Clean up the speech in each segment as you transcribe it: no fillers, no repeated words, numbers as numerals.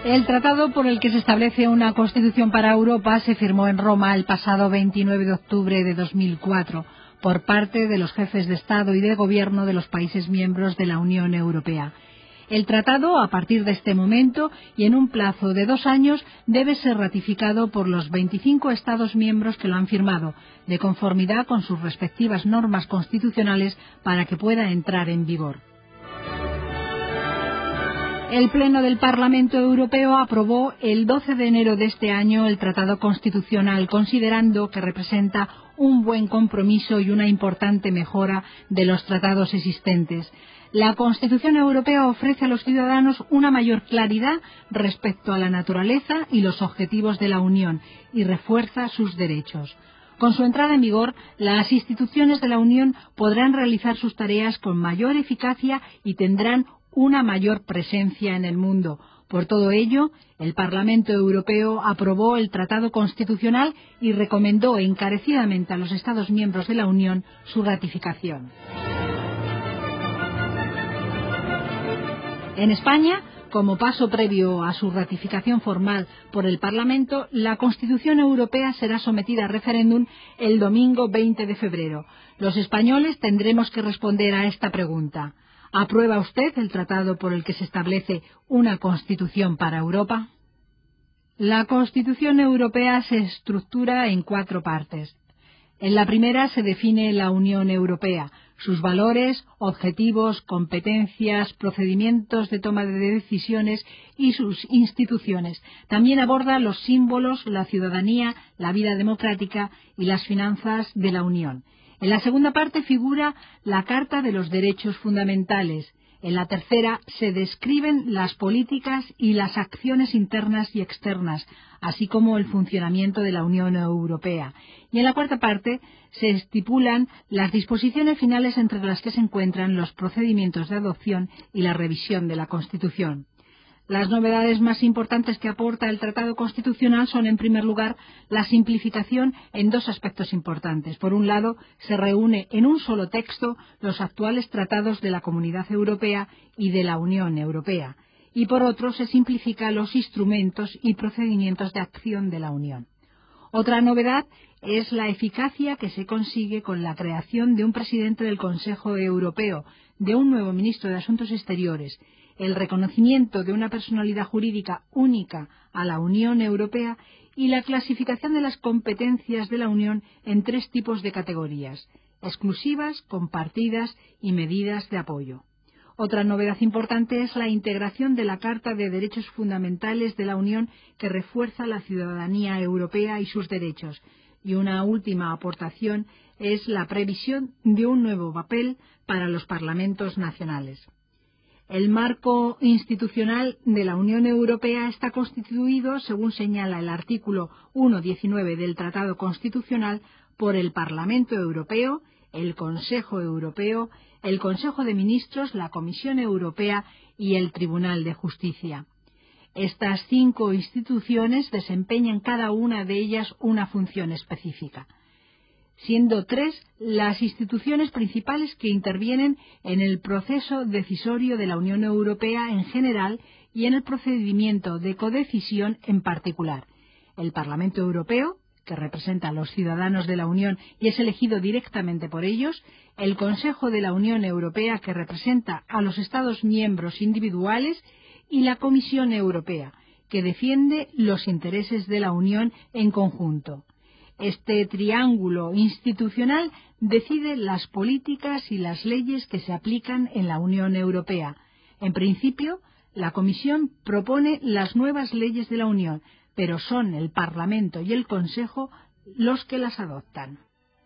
El tratado por el que se establece una Constitución para Europa se firmó en Roma el pasado 29 de octubre de 2004 por parte de los jefes de Estado y de Gobierno de los países miembros de la Unión Europea. El tratado, a partir de este momento y en un plazo de 2 años, debe ser ratificado por los 25 Estados miembros que lo han firmado, de conformidad con sus respectivas normas constitucionales para que pueda entrar en vigor. El Pleno del Parlamento Europeo aprobó el 12 de enero de este año el Tratado Constitucional, considerando que representa un buen compromiso y una importante mejora de los tratados existentes. La Constitución Europea ofrece a los ciudadanos una mayor claridad respecto a la naturaleza y los objetivos de la Unión y refuerza sus derechos. Con su entrada en vigor, las instituciones de la Unión podrán realizar sus tareas con mayor eficacia y tendrán una mayor presencia en el mundo. Por todo ello, el Parlamento Europeo aprobó el Tratado Constitucional y recomendó encarecidamente a los Estados miembros de la Unión su ratificación. En España, como paso previo a su ratificación formal por el Parlamento, la Constitución Europea será sometida a referéndum el domingo 20 de febrero. Los españoles tendremos que responder a esta pregunta. ¿Aprueba usted el tratado por el que se establece una Constitución para Europa? La Constitución Europea se estructura en 4 partes. En la primera se define la Unión Europea, sus valores, objetivos, competencias, procedimientos de toma de decisiones y sus instituciones. También aborda los símbolos, la ciudadanía, la vida democrática y las finanzas de la Unión. En la segunda parte figura la Carta de los Derechos Fundamentales. En la tercera se describen las políticas y las acciones internas y externas, así como el funcionamiento de la Unión Europea. Y en la cuarta parte se estipulan las disposiciones finales entre las que se encuentran los procedimientos de adopción y la revisión de la Constitución. Las novedades más importantes que aporta el Tratado Constitucional son, en primer lugar, la simplificación en 2 aspectos importantes. Por un lado, se reúne en un solo texto los actuales tratados de la Comunidad Europea y de la Unión Europea, y por otro, se simplifican los instrumentos y procedimientos de acción de la Unión. Otra novedad es la eficacia que se consigue con la creación de un presidente del Consejo Europeo, de un nuevo ministro de Asuntos Exteriores, el reconocimiento de una personalidad jurídica única a la Unión Europea y la clasificación de las competencias de la Unión en 3 tipos de categorías: exclusivas, compartidas y medidas de apoyo. Otra novedad importante es la integración de la Carta de Derechos Fundamentales de la Unión, que refuerza la ciudadanía europea y sus derechos. Y una última aportación es la previsión de un nuevo papel para los parlamentos nacionales. El marco institucional de la Unión Europea está constituido, según señala el artículo 1.19 del Tratado Constitucional, por el Parlamento Europeo, el Consejo Europeo, el Consejo de Ministros, la Comisión Europea y el Tribunal de Justicia. Estas 5 instituciones desempeñan cada una de ellas una función específica, siendo 3 las instituciones principales que intervienen en el proceso decisorio de la Unión Europea en general y en el procedimiento de codecisión en particular: el Parlamento Europeo, que representa a los ciudadanos de la Unión y es elegido directamente por ellos; el Consejo de la Unión Europea, que representa a los Estados miembros individuales; y la Comisión Europea, que defiende los intereses de la Unión en conjunto. Este triángulo institucional decide las políticas y las leyes que se aplican en la Unión Europea. En principio, la Comisión propone las nuevas leyes de la Unión, pero son el Parlamento y el Consejo los que las adoptan.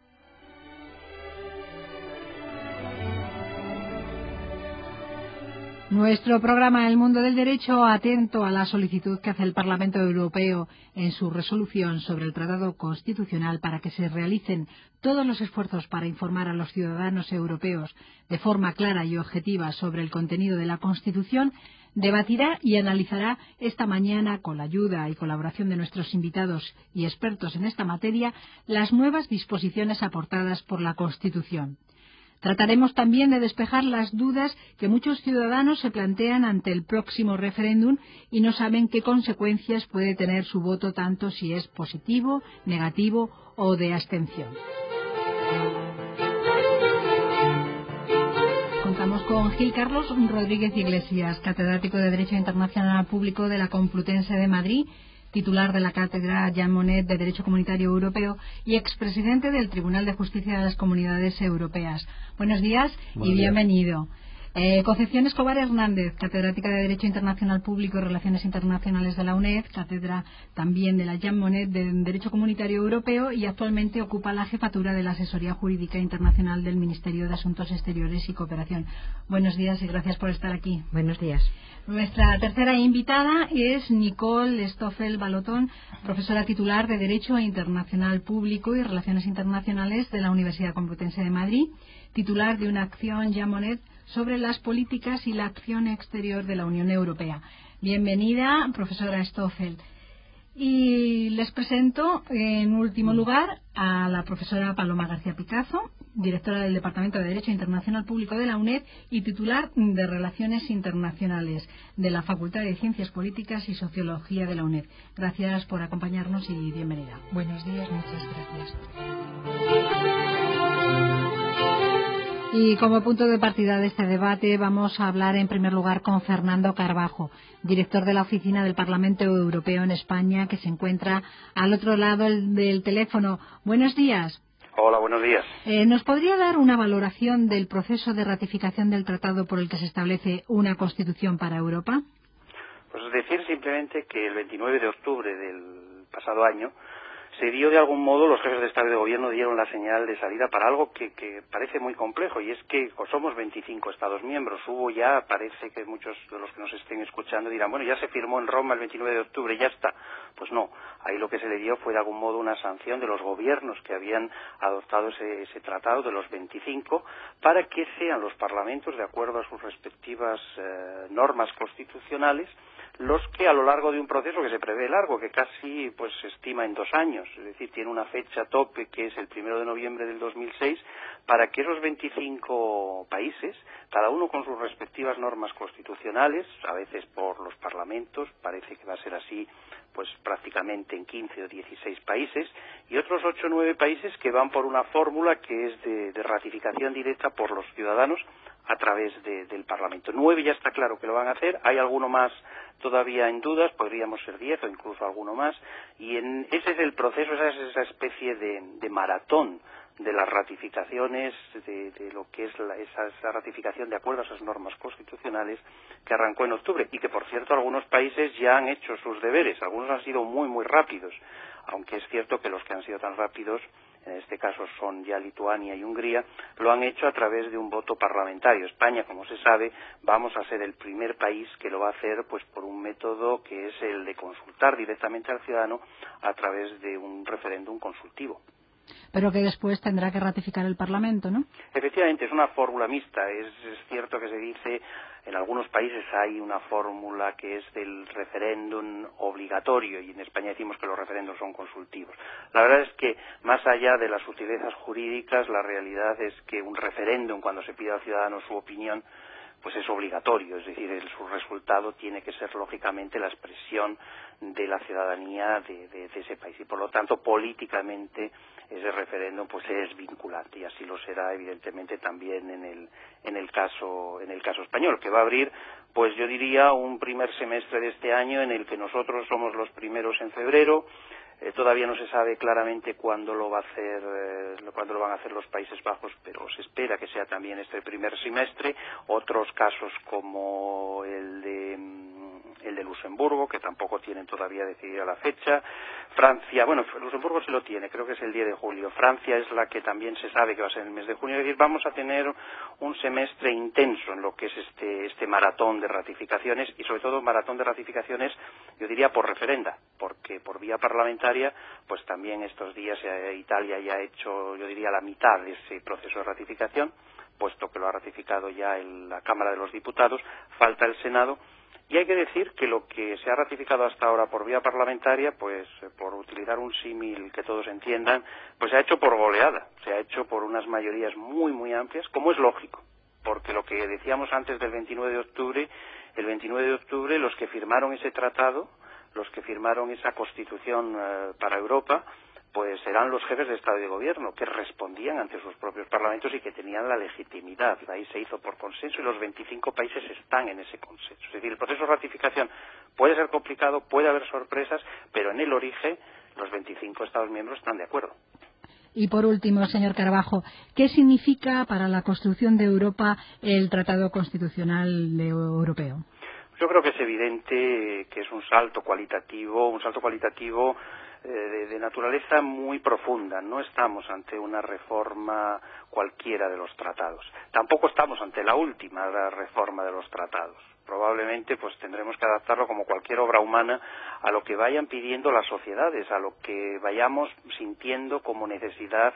Nuestro programa El Mundo del Derecho, atento a la solicitud que hace el Parlamento Europeo en su resolución sobre el Tratado Constitucional para que se realicen todos los esfuerzos para informar a los ciudadanos europeos de forma clara y objetiva sobre el contenido de la Constitución, debatirá y analizará esta mañana, con la ayuda y colaboración de nuestros invitados y expertos en esta materia, las nuevas disposiciones aportadas por la Constitución. Trataremos también de despejar las dudas que muchos ciudadanos se plantean ante el próximo referéndum y no saben qué consecuencias puede tener su voto, tanto si es positivo, negativo o de abstención. Contamos con Gil Carlos Rodríguez Iglesias, catedrático de Derecho Internacional Público de la Complutense de Madrid, titular de la cátedra Jean Monnet de Derecho Comunitario Europeo y expresidente del Tribunal de Justicia de las Comunidades Europeas. Buenos días y bienvenido. Concepción Escobar Hernández, catedrática de Derecho Internacional Público y Relaciones Internacionales de la UNED, cátedra también de la Jean Monnet de Derecho Comunitario Europeo y actualmente ocupa la jefatura de la Asesoría Jurídica Internacional del Ministerio de Asuntos Exteriores y Cooperación. Buenos días y gracias por estar aquí. Buenos días. Nuestra tercera invitada es Nicole Stoffel-Balotón, profesora titular de Derecho Internacional Público y Relaciones Internacionales de la Universidad Complutense de Madrid, titular de una acción Jean Monnet sobre las políticas y la acción exterior de la Unión Europea. Bienvenida, profesora Stoffel. Y les presento, en último lugar, a la profesora Paloma García Picazo, directora del Departamento de Derecho Internacional Público de la UNED y titular de Relaciones Internacionales de la Facultad de Ciencias Políticas y Sociología de la UNED. Gracias por acompañarnos y bienvenida. Buenos días, muchas gracias. Y como punto de partida de este debate vamos a hablar en primer lugar con Fernando Carbajo, director de la Oficina del Parlamento Europeo en España, que se encuentra al otro lado del teléfono. Buenos días. Hola, buenos días. ¿Nos podría dar una valoración del proceso de ratificación del tratado por el que se establece una Constitución para Europa? Pues decir simplemente que el 29 de octubre del pasado año se dio de algún modo, los jefes de Estado y de Gobierno dieron la señal de salida para algo que parece muy complejo, y es que somos 25 Estados miembros. Hubo ya, parece que muchos de los que nos estén escuchando dirán, bueno, ya se firmó en Roma el 29 de octubre, ya está. Pues no, ahí lo que se le dio fue de algún modo una sanción de los gobiernos que habían adoptado ese tratado, de los 25, para que sean los parlamentos, de acuerdo a sus respectivas normas constitucionales, los que a lo largo de un proceso que se prevé largo, que casi pues se estima en 2 años, es decir, tiene una fecha tope que es el 1 de noviembre del 2006, para que esos 25 países, cada uno con sus respectivas normas constitucionales, a veces por los parlamentos, parece que va a ser así pues prácticamente en 15 o 16 países, y otros 8 o 9 países que van por una fórmula que es de ratificación directa por los ciudadanos a través del Parlamento. 9 ya está claro que lo van a hacer, hay alguno más todavía en dudas, podríamos ser 10 o incluso alguno más, y ese es el proceso, esa es esa especie de maratón de las ratificaciones, de lo que es esa ratificación de acuerdo a esas normas constitucionales que arrancó en octubre, y que por cierto algunos países ya han hecho sus deberes, algunos han sido muy muy rápidos, aunque es cierto que los que han sido tan rápidos, en este caso son ya Lituania y Hungría, lo han hecho a través de un voto parlamentario. España, como se sabe, vamos a ser el primer país que lo va a hacer pues por un método que es el de consultar directamente al ciudadano a través de un referéndum consultivo. Pero que después tendrá que ratificar el Parlamento, ¿no? Efectivamente, es una fórmula mixta. Es cierto que se dice, en algunos países hay una fórmula que es del referéndum obligatorio, y en España decimos que los referéndums son consultivos. La verdad es que, más allá de las sutilezas jurídicas, la realidad es que un referéndum, cuando se pide al ciudadano su opinión, pues es obligatorio, es decir, su resultado tiene que ser lógicamente la expresión de la ciudadanía de ese país, y por lo tanto políticamente ese referéndum pues es vinculante, y así lo será evidentemente también en el caso español, que va a abrir, pues yo diría, un primer semestre de este año en el que nosotros somos los primeros en febrero. Todavía no se sabe claramente cuándo lo van a hacer los Países Bajos, pero se espera que sea también este primer semestre. Otros casos como el de Luxemburgo, que tampoco tienen todavía decidida la fecha. Francia, bueno, Luxemburgo sí lo tiene, creo que es el 10 de julio. Francia es la que también se sabe que va a ser en el mes de junio. Es decir, vamos a tener un semestre intenso en lo que es este maratón de ratificaciones, y sobre todo un maratón de ratificaciones, yo diría, por referenda, porque por vía parlamentaria, pues también estos días Italia ya ha hecho, yo diría, la mitad de ese proceso de ratificación. puesto que lo ha ratificado ya la Cámara de los Diputados, falta el Senado. Y hay que decir que lo que se ha ratificado hasta ahora por vía parlamentaria, pues por utilizar un símil que todos entiendan, pues se ha hecho por goleada, se ha hecho por unas mayorías muy, muy amplias, como es lógico, porque lo que decíamos antes del 29 de octubre, el 29 de octubre los que firmaron ese tratado, los que firmaron esa Constitución para Europa, pues eran los jefes de Estado y de Gobierno, que respondían ante sus propios parlamentos y que tenían la legitimidad. Ahí se hizo por consenso y los 25 países están en ese consenso. Es decir, el proceso de ratificación puede ser complicado, puede haber sorpresas, pero en el origen los 25 Estados miembros están de acuerdo. Y por último, señor Carvajo, ¿qué significa para la construcción de Europa el Tratado Constitucional Europeo? Yo creo que es evidente que es un salto cualitativo de naturaleza muy profunda. No estamos ante una reforma cualquiera de los tratados. Tampoco estamos ante la última reforma de los tratados. Probablemente pues tendremos que adaptarlo, como cualquier obra humana, a lo que vayan pidiendo las sociedades, a lo que vayamos sintiendo como necesidad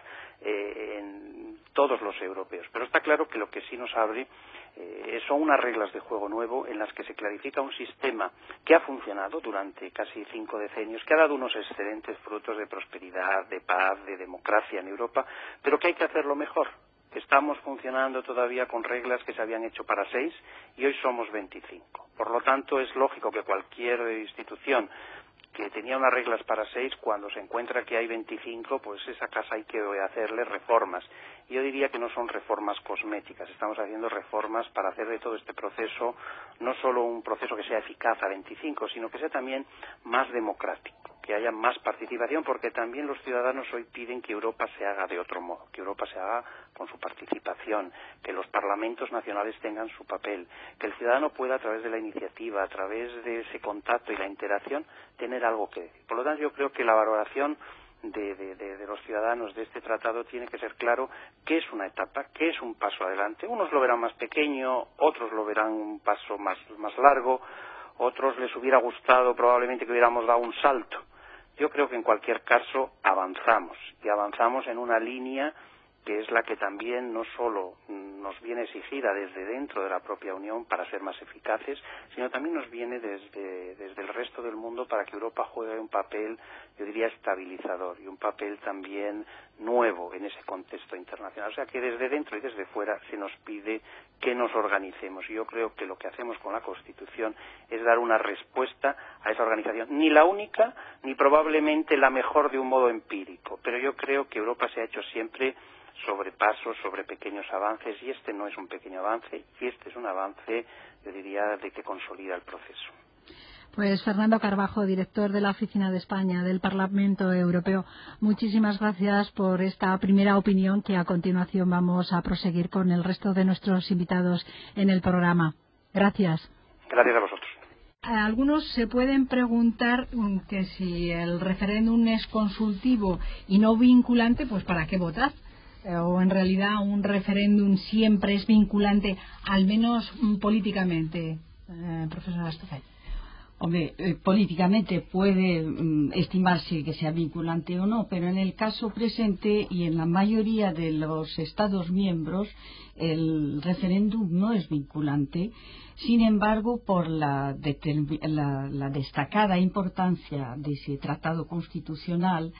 en todos los europeos. Pero está claro que lo que sí nos abre son unas reglas de juego nuevo en las que se clarifica un sistema que ha funcionado durante casi 5 decenios, que ha dado unos excelentes frutos de prosperidad, de paz, de democracia en Europa, pero que hay que hacerlo mejor. Estamos funcionando todavía con reglas que se habían hecho para 6 y hoy somos 25. Por lo tanto, es lógico que cualquier institución que tenía unas reglas para 6, cuando se encuentra que hay 25, pues esa casa hay que hacerle reformas. Yo diría que no son reformas cosméticas, estamos haciendo reformas para hacer de todo este proceso no solo un proceso que sea eficaz a 25, sino que sea también más democrático, que haya más participación, porque también los ciudadanos hoy piden que Europa se haga de otro modo, que Europa se haga con su participación, que los parlamentos nacionales tengan su papel, que el ciudadano pueda, a través de la iniciativa, a través de ese contacto y la interacción, tener algo que decir. Por lo tanto, yo creo que la valoración de los ciudadanos de este tratado tiene que ser claro qué es una etapa, qué es un paso adelante. Unos lo verán más pequeño, otros lo verán un paso más largo, otros les hubiera gustado probablemente que hubiéramos dado un salto. Yo creo que en cualquier caso avanzamos, y avanzamos en una línea que es la que también no solo nos viene exigida desde dentro de la propia Unión para ser más eficaces, sino también nos viene desde el resto del mundo para que Europa juegue un papel, yo diría, estabilizador y un papel también nuevo en ese contexto internacional. O sea que desde dentro y desde fuera se nos pide que nos organicemos. Y yo creo que lo que hacemos con la Constitución es dar una respuesta a esa organización. Ni la única, ni probablemente la mejor de un modo empírico. Pero yo creo que Europa se ha hecho siempre sobre pasos, sobre pequeños avances, y este no es un pequeño avance, y este es un avance, yo diría, de que consolida el proceso. Pues Fernando Carvajo, director de la Oficina de España del Parlamento Europeo, muchísimas gracias por esta primera opinión, que a continuación vamos a proseguir con el resto de nuestros invitados en el programa. Gracias. Gracias a vosotros. Algunos se pueden preguntar que si el referéndum es consultivo y no vinculante, pues ¿para qué votar? O en realidad un referéndum siempre es vinculante, al menos políticamente, profesora Estefan. Hombre, políticamente puede estimarse que sea vinculante o no, pero en el caso presente y en la mayoría de los Estados miembros el referéndum no es vinculante. Sin embargo, por la destacada importancia de ese tratado constitucional,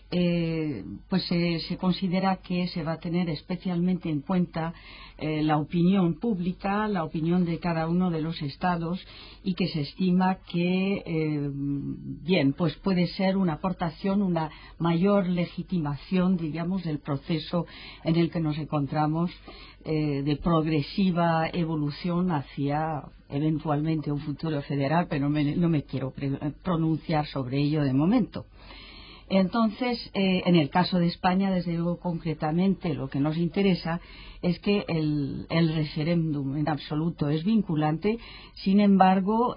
pues se considera que se va a tener especialmente en cuenta la opinión pública, la opinión de cada uno de los estados, y que se estima que pues puede ser una aportación, una mayor legitimación, digamos, del proceso en el que nos encontramos, de progresiva evolución hacia eventualmente un futuro federal, pero no me quiero pronunciar sobre ello de momento. Entonces, en el caso de España, desde luego, concretamente, lo que nos interesa es que el referéndum en absoluto es vinculante. Sin embargo,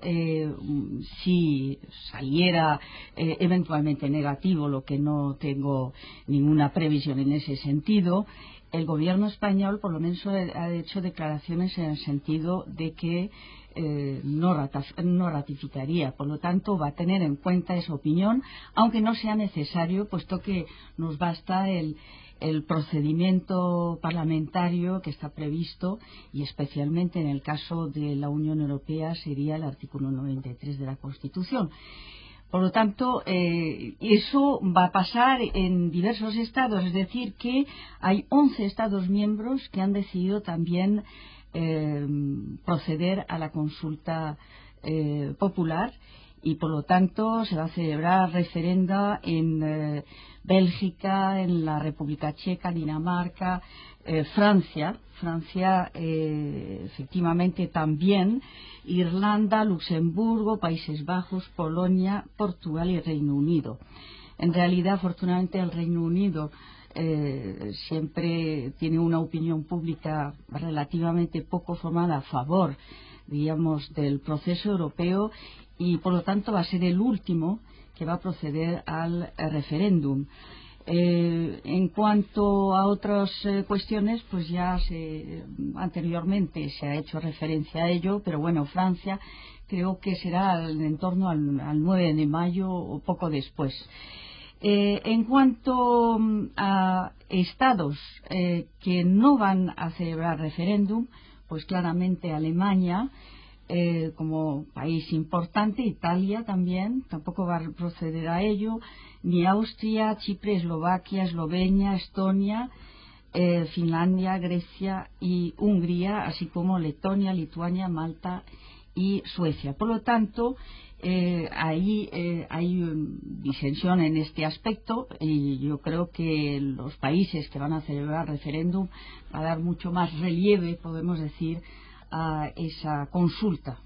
si saliera eventualmente negativo, lo que no tengo ninguna previsión en ese sentido, el gobierno español por lo menos ha hecho declaraciones en el sentido de que no ratificaría. Por lo tanto, va a tener en cuenta esa opinión, aunque no sea necesario, puesto que nos basta el el procedimiento parlamentario que está previsto, y especialmente en el caso de la Unión Europea sería el artículo 93 de la Constitución. Por lo tanto, eso va a pasar en diversos estados, es decir, que hay 11 estados miembros que han decidido también proceder a la consulta popular, y por lo tanto se va a celebrar referenda en Bélgica, en la República Checa, Dinamarca, Francia, efectivamente también, Irlanda, Luxemburgo, Países Bajos, Polonia, Portugal y Reino Unido. En realidad, afortunadamente, el Reino Unido siempre tiene una opinión pública relativamente poco formada a favor, digamos, del proceso europeo, y por lo tanto va a ser el último que va a proceder al referéndum. En cuanto a otras cuestiones, pues ya anteriormente se ha hecho referencia a ello, pero bueno, Francia creo que será en torno al 9 de mayo o poco después. En cuanto a estados que no van a celebrar referéndum, pues claramente Alemania, como país importante, Italia también, tampoco va a proceder a ello, ni Austria, Chipre, Eslovaquia, Eslovenia, Estonia, Finlandia, Grecia y Hungría, así como Letonia, Lituania, Malta y Suecia. Por lo tanto, hay disensión en este aspecto, y yo creo que los países que van a celebrar referéndum va a dar mucho más relieve, podemos decir, a esa consulta.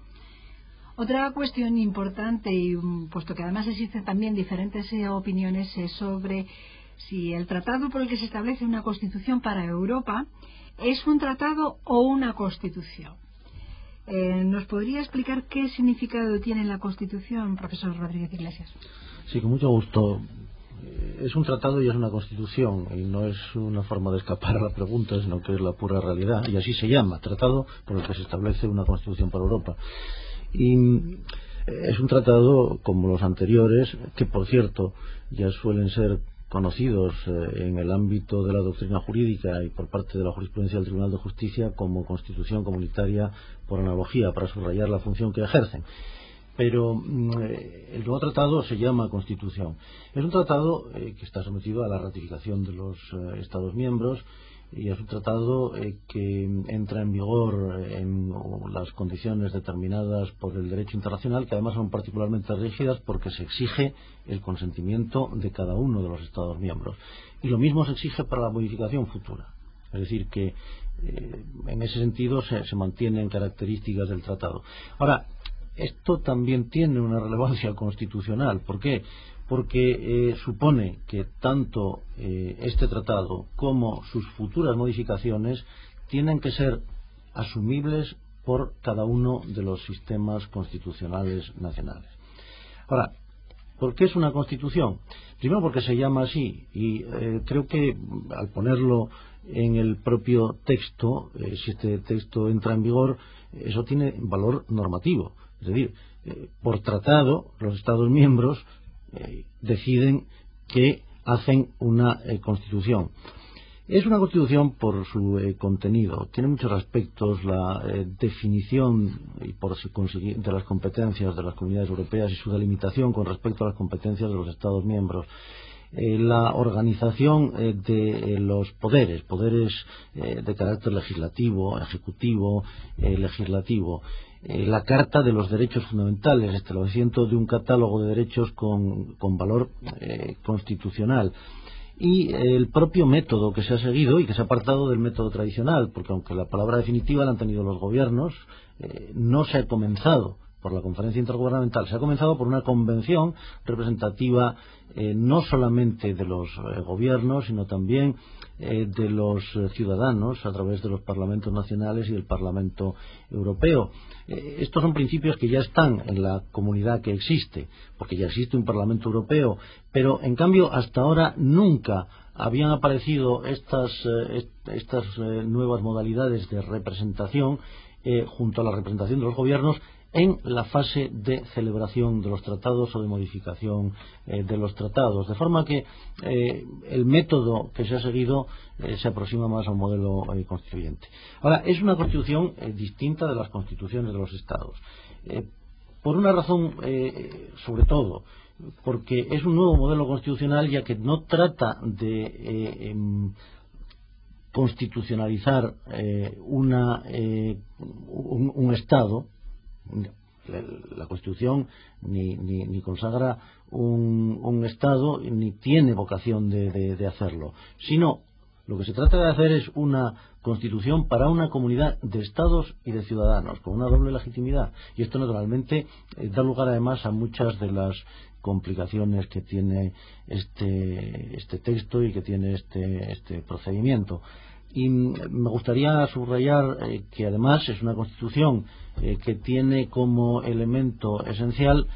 Otra cuestión importante, y puesto que además existen también diferentes opiniones, es sobre si el tratado por el que se establece una constitución para Europa es un tratado o una constitución. ¿Nos podría explicar qué significado tiene la constitución, profesor Rodríguez Iglesias? Sí, con mucho gusto. Es un tratado y es una constitución, y no es una forma de escapar a la pregunta, sino que es la pura realidad, y así se llama, tratado por el que se establece una constitución para Europa. Y es un tratado como los anteriores, que por cierto ya suelen ser conocidos en el ámbito de la doctrina jurídica y por parte de la jurisprudencia del Tribunal de Justicia como constitución comunitaria por analogía, para subrayar la función que ejercen. Pero el nuevo tratado se llama Constitución. Es un tratado que está sometido a la ratificación de los Estados miembros, y es un tratado que entra en vigor en las condiciones determinadas por el derecho internacional, que además son particularmente rígidas porque se exige el consentimiento de cada uno de los Estados miembros. Y lo mismo se exige para la modificación futura. Es decir, que en ese sentido se mantienen características del tratado. Ahora, esto también tiene una relevancia constitucional. ¿Por qué? Porque supone que tanto este tratado como sus futuras modificaciones tienen que ser asumibles por cada uno de los sistemas constitucionales nacionales. Ahora, ¿por qué es una constitución? Primero porque se llama así, y creo que al ponerlo en el propio texto, si este texto entra en vigor, eso tiene valor normativo. Es decir, por tratado, los Estados miembros deciden que hacen una constitución. Es una constitución por su contenido. Tiene muchos aspectos, la definición y por de las competencias de las comunidades europeas y su delimitación con respecto a las competencias de los Estados miembros. La organización de los poderes de carácter legislativo, ejecutivo, legislativo. La Carta de los Derechos Fundamentales, establecimiento de un catálogo de derechos con valor constitucional, y el propio método que se ha seguido y que se ha apartado del método tradicional, porque aunque la palabra definitiva la han tenido los gobiernos, no se ha comenzado por la conferencia intergubernamental, se ha comenzado por una convención representativa no solamente de los gobiernos, sino también de los ciudadanos a través de los parlamentos nacionales y del Parlamento Europeo. Estos son principios que ya están en la comunidad que existe, porque ya existe un Parlamento Europeo, pero en cambio hasta ahora nunca habían aparecido estas nuevas modalidades de representación junto a la representación de los gobiernos en la fase de celebración de los tratados o de modificación de los tratados, de forma que el método que se ha seguido se aproxima más a un modelo constituyente. Ahora, es una constitución distinta de las constituciones de los estados, por una razón, sobre todo porque es un nuevo modelo constitucional, ya que no trata de constitucionalizar un Estado. La Constitución ni consagra un Estado, ni tiene vocación de hacerlo, sino lo que se trata de hacer es una Constitución para una comunidad de Estados y de ciudadanos, con una doble legitimidad. Y esto naturalmente da lugar además a muchas de las complicaciones que tiene este texto y que tiene este procedimiento. Y me gustaría subrayar que además es una Constitución que tiene como elemento esencial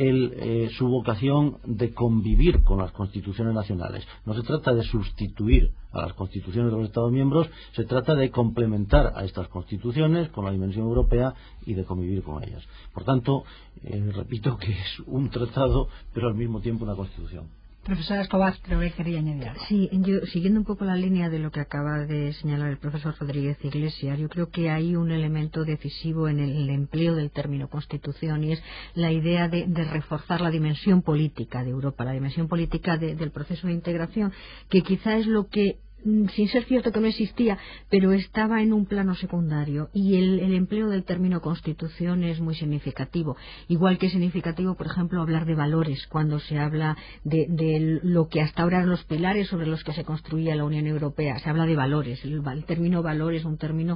su vocación de convivir con las constituciones nacionales. No se trata de sustituir a las constituciones de los Estados miembros, se trata de complementar a estas constituciones con la dimensión europea y de convivir con ellas. Por tanto, repito que es un tratado, pero al mismo tiempo una constitución. Profesora Escobar, creo que quería añadir algo. Sí, yo, siguiendo un poco la línea de lo que acaba de señalar el profesor Rodríguez Iglesias, yo creo que hay un elemento decisivo en el empleo del término constitución, y es la idea de reforzar la dimensión política de Europa, la dimensión política del proceso de integración, que quizá es lo que, sin ser cierto que no existía, pero estaba en un plano secundario, y el empleo del término constitución es muy significativo, igual que es significativo, por ejemplo, hablar de valores cuando se habla de lo que hasta ahora eran los pilares sobre los que se construía la Unión Europea. Se habla de valores. El término valor es un término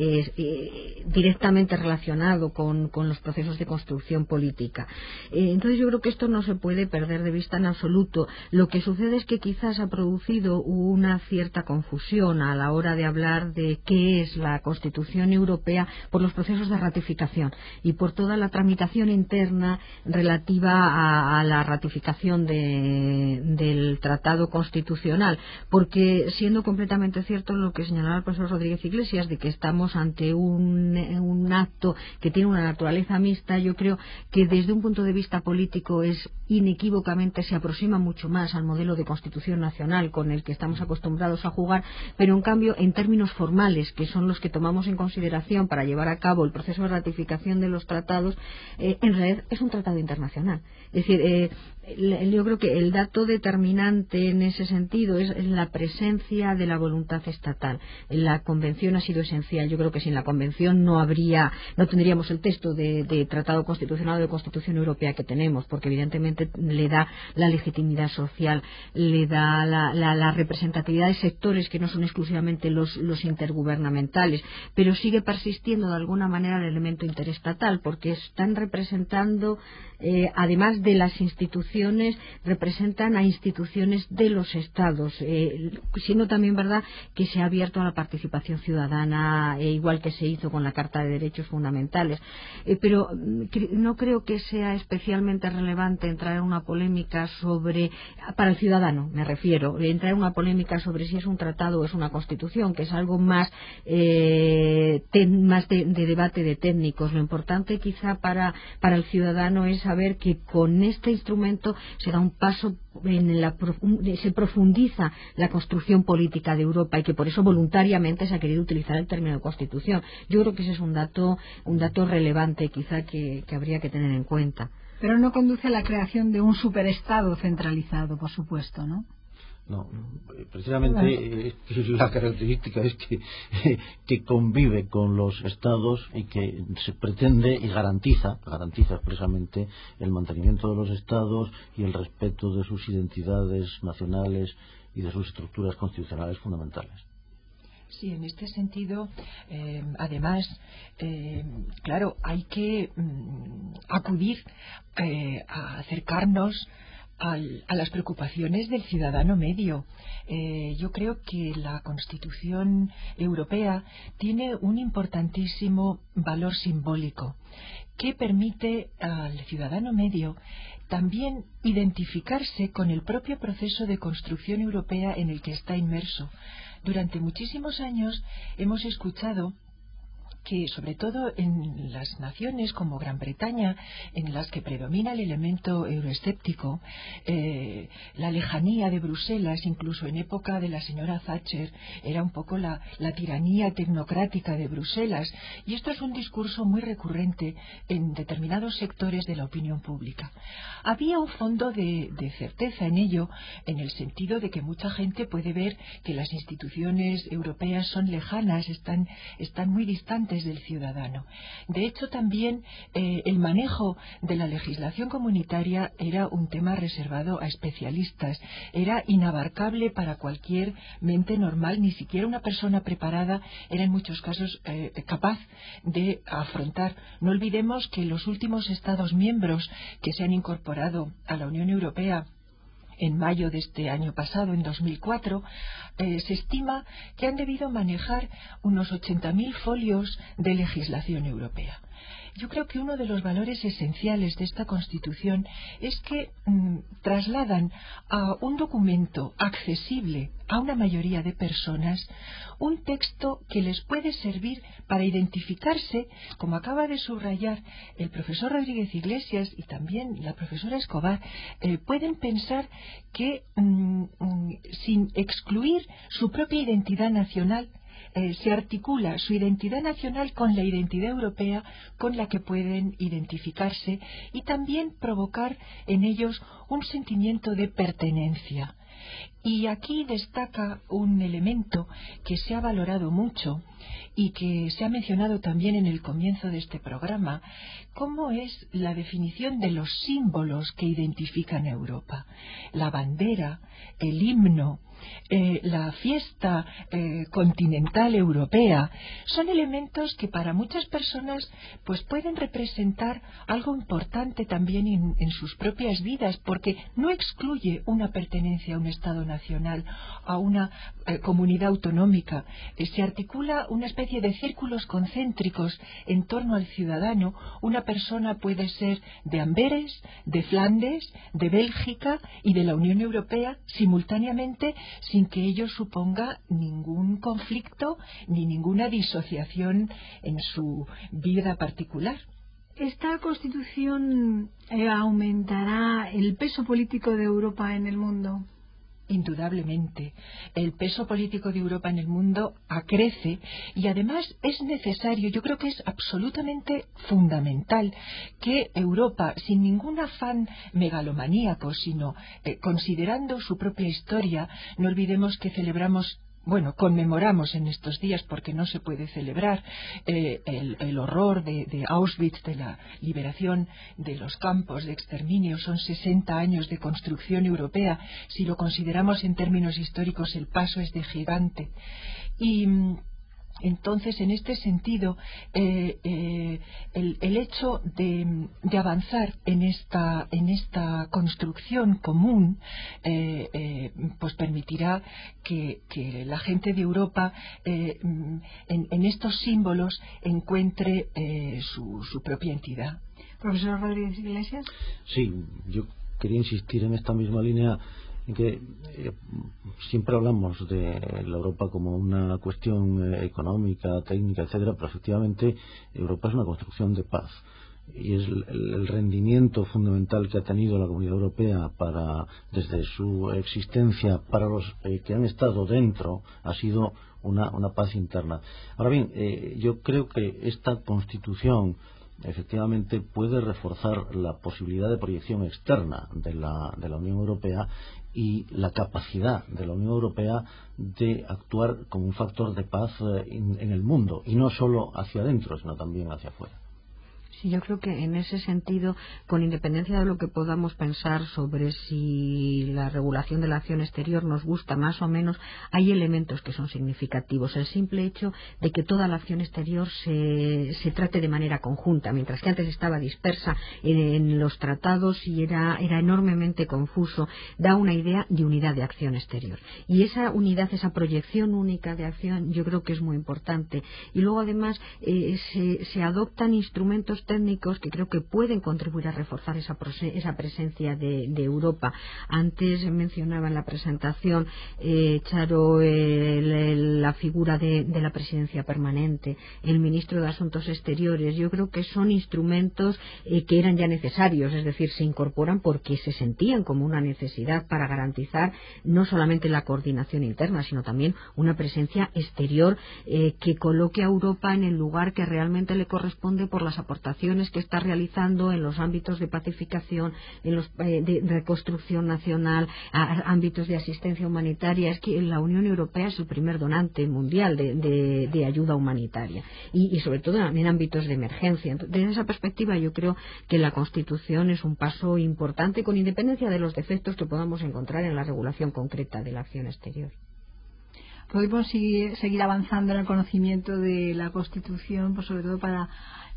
directamente relacionado con los procesos de construcción política. Entonces yo creo que esto no se puede perder de vista en absoluto. Lo que sucede es que quizás ha producido una cierta confusión a la hora de hablar de qué es la Constitución Europea por los procesos de ratificación y por toda la tramitación interna relativa a la ratificación del Tratado Constitucional, porque siendo completamente cierto lo que señalaba el profesor Rodríguez Iglesias de que estamos ante un acto que tiene una naturaleza mixta, yo creo que desde un punto de vista político inequívocamente se aproxima mucho más al modelo de Constitución Nacional con el que estamos acostumbrados a jugar, pero en cambio en términos formales, que son los que tomamos en consideración para llevar a cabo el proceso de ratificación de los tratados, en realidad es un tratado internacional. Es decir, yo creo que el dato determinante en ese sentido es la presencia de la voluntad estatal. La Convención ha sido esencial. Yo creo que sin la Convención no tendríamos el texto de Tratado Constitucional o de Constitución Europea que tenemos, porque evidentemente le da la legitimidad social, le da la representatividad de sectores que no son exclusivamente los intergubernamentales, pero sigue persistiendo de alguna manera el elemento interestatal, porque están representando, además de las instituciones, representan a instituciones de los Estados, siendo también verdad que se ha abierto a la participación ciudadana, igual que se hizo con la Carta de Derechos Fundamentales. Pero no creo que sea especialmente relevante entrar en una polémica para el ciudadano, me refiero, entrar en una polémica sobre si es un tratado o es una constitución, que es algo más de debate de técnicos. Lo importante quizá para el ciudadano es saber que con este instrumento se da un paso se profundiza la construcción política de Europa, y que por eso voluntariamente se ha querido utilizar el término de constitución. Yo creo que ese es un dato relevante quizá que habría que tener en cuenta. Pero no conduce a la creación de un superestado centralizado, por supuesto, ¿no? No, precisamente la característica es que convive con los estados y que se pretende y garantiza expresamente el mantenimiento de los estados y el respeto de sus identidades nacionales y de sus estructuras constitucionales fundamentales. Sí, en este sentido, además, claro, hay que acudir a acercarnos a las preocupaciones del ciudadano medio. Yo creo que la Constitución Europea tiene un importantísimo valor simbólico que permite al ciudadano medio también identificarse con el propio proceso de construcción europea en el que está inmerso. Durante muchísimos años hemos escuchado que sobre todo en las naciones como Gran Bretaña, en las que predomina el elemento euroescéptico, la lejanía de Bruselas, incluso en época de la señora Thatcher, era un poco la tiranía tecnocrática de Bruselas, y esto es un discurso muy recurrente en determinados sectores de la opinión pública. Había un fondo de certeza en ello, en el sentido de que mucha gente puede ver que las instituciones europeas son lejanas, están muy distantes del ciudadano. De hecho, también el manejo de la legislación comunitaria era un tema reservado a especialistas, era inabarcable para cualquier mente normal, ni siquiera una persona preparada era en muchos casos capaz de afrontar. No olvidemos que los últimos Estados miembros que se han incorporado a la Unión Europea en mayo de este año pasado, en 2004, se estima que han debido manejar unos 80.000 folios de legislación europea. Yo creo que uno de los valores esenciales de esta Constitución es que trasladan a un documento accesible a una mayoría de personas un texto que les puede servir para identificarse, como acaba de subrayar el profesor Rodríguez Iglesias y también la profesora Escobar. Pueden pensar que sin excluir su propia identidad nacional, se articula su identidad nacional con la identidad europea con la que pueden identificarse, y también provocar en ellos un sentimiento de pertenencia. Y aquí destaca un elemento que se ha valorado mucho y que se ha mencionado también en el comienzo de este programa, como es la definición de los símbolos que identifican a Europa. La bandera, el himno, la fiesta continental europea, son elementos que para muchas personas pues pueden representar algo importante también en sus propias vidas, porque no excluye una pertenencia a un Estado nacional, a una comunidad autonómica. Se articula una especie de círculos concéntricos en torno al ciudadano. Una persona puede ser de Amberes, de Flandes, de Bélgica y de la Unión Europea simultáneamente, sin que ello suponga ningún conflicto ni ninguna disociación en su vida particular. ¿Esta Constitución aumentará el peso político de Europa en el mundo? Indudablemente, el peso político de Europa en el mundo acrece, y además es necesario, yo creo que es absolutamente fundamental que Europa, sin ningún afán megalomaníaco, sino considerando su propia historia, no olvidemos que conmemoramos en estos días, porque no se puede celebrar, el horror de Auschwitz, de la liberación de los campos de exterminio. Son 60 años de construcción europea. Si lo consideramos en términos históricos, el paso es de gigante. Y entonces, en este sentido, el hecho de avanzar en esta construcción común pues permitirá que la gente de Europa en estos símbolos encuentre su propia entidad. Profesor Rodríguez Iglesias. Sí, yo quería insistir en esta misma línea, en que siempre hablamos de la Europa como una cuestión económica, técnica, etcétera, pero efectivamente Europa es una construcción de paz, y es el rendimiento fundamental que ha tenido la Comunidad Europea desde su existencia para los que han estado dentro, ha sido una paz interna. Ahora bien, yo creo que esta Constitución efectivamente puede reforzar la posibilidad de proyección externa de la Unión Europea y la capacidad de la Unión Europea de actuar como un factor de paz en el mundo, y no solo hacia adentro, sino también hacia afuera. Sí, yo creo que en ese sentido, con independencia de lo que podamos pensar sobre si la regulación de la acción exterior nos gusta más o menos, hay elementos que son significativos. El simple hecho de que toda la acción exterior se trate de manera conjunta, mientras que antes estaba dispersa en los tratados y era enormemente confuso, da una idea de unidad de acción exterior. Y esa unidad, esa proyección única de acción, yo creo que es muy importante. Y luego, además, se adoptan instrumentos técnicos que creo que pueden contribuir a reforzar esa presencia de Europa. Antes mencionaba en la presentación, Charo, la figura de la presidencia permanente, el ministro de Asuntos Exteriores. Yo creo que son instrumentos que eran ya necesarios, es decir, se incorporan porque se sentían como una necesidad para garantizar no solamente la coordinación interna, sino también una presencia exterior que coloque a Europa en el lugar que realmente le corresponde por las aportaciones que está realizando en los ámbitos de pacificación, en los de reconstrucción nacional, ámbitos de asistencia humanitaria. Es que la Unión Europea es el primer donante mundial de ayuda humanitaria y sobre todo en ámbitos de emergencia. Entonces, desde esa perspectiva yo creo que la Constitución es un paso importante, con independencia de los defectos que podamos encontrar en la regulación concreta de la acción exterior. Podemos seguir avanzando en el conocimiento de la Constitución, pues sobre todo para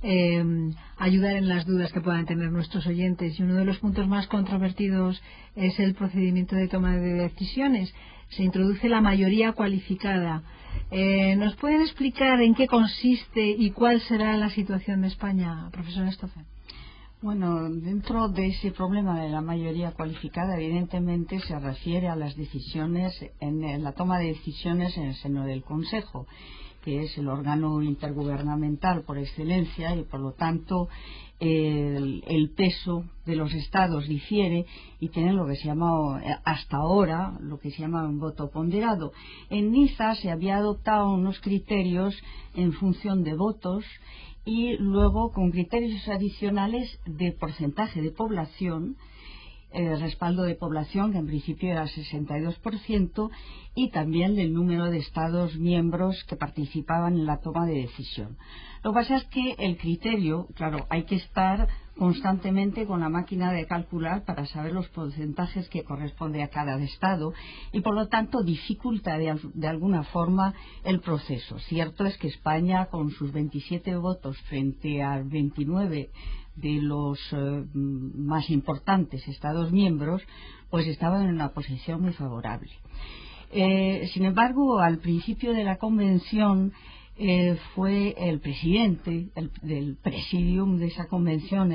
ayudar en las dudas que puedan tener nuestros oyentes. Y uno de los puntos más controvertidos es el procedimiento de toma de decisiones. Se introduce la mayoría cualificada. ¿Nos pueden explicar en qué consiste y cuál será la situación de España, profesora Stoffen? Bueno, dentro de ese problema de la mayoría cualificada, evidentemente se refiere a las decisiones, en la toma de decisiones en el seno del Consejo, que es el órgano intergubernamental por excelencia y, por lo tanto, el peso de los Estados difiere y tienen lo que se llama, hasta ahora, lo que se llama un voto ponderado. En Niza se había adoptado unos criterios en función de votos y luego con criterios adicionales de porcentaje de población, respaldo de población, que en principio era 62%, y también del número de Estados miembros que participaban en la toma de decisión. Lo que pasa es que el criterio, claro, hay que estar constantemente con la máquina de calcular para saber los porcentajes que corresponde a cada Estado y, por lo tanto, dificulta de alguna forma el proceso. Cierto es que España, con sus 27 votos frente a 29 de los más importantes Estados miembros, pues estaba en una posición muy favorable. Sin embargo, al principio de la convención fue el presidente del presidium de esa convención,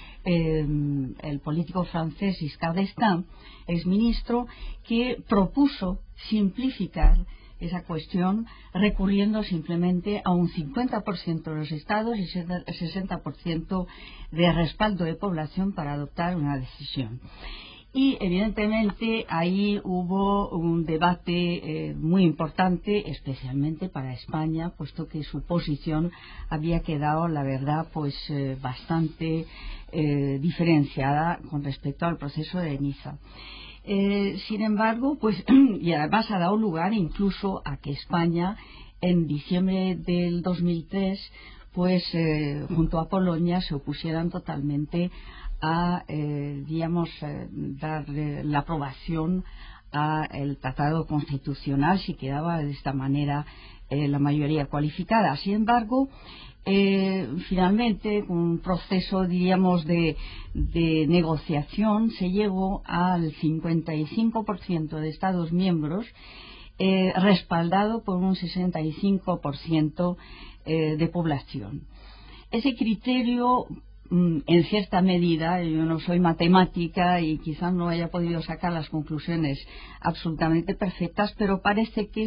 el político francés Giscard d'Estaing, exministro, que propuso simplificar esa cuestión recurriendo simplemente a un 50% de los estados y 60% de respaldo de población para adoptar una decisión. Y evidentemente ahí hubo un debate muy importante, especialmente para España, puesto que su posición había quedado, la verdad, pues bastante diferenciada con respecto al proceso de Niza. Sin embargo, pues, y además ha dado lugar incluso a que España, en diciembre del 2003, pues junto a Polonia se opusieran totalmente a, dar la aprobación al tratado constitucional si quedaba de esta manera la mayoría cualificada. Sin embargo, finalmente, con un proceso, diríamos, de negociación, se llegó al 55% de Estados miembros, respaldado por un 65% de población. Ese criterio, en cierta medida, yo no soy matemática y quizás no haya podido sacar las conclusiones absolutamente perfectas, pero parece que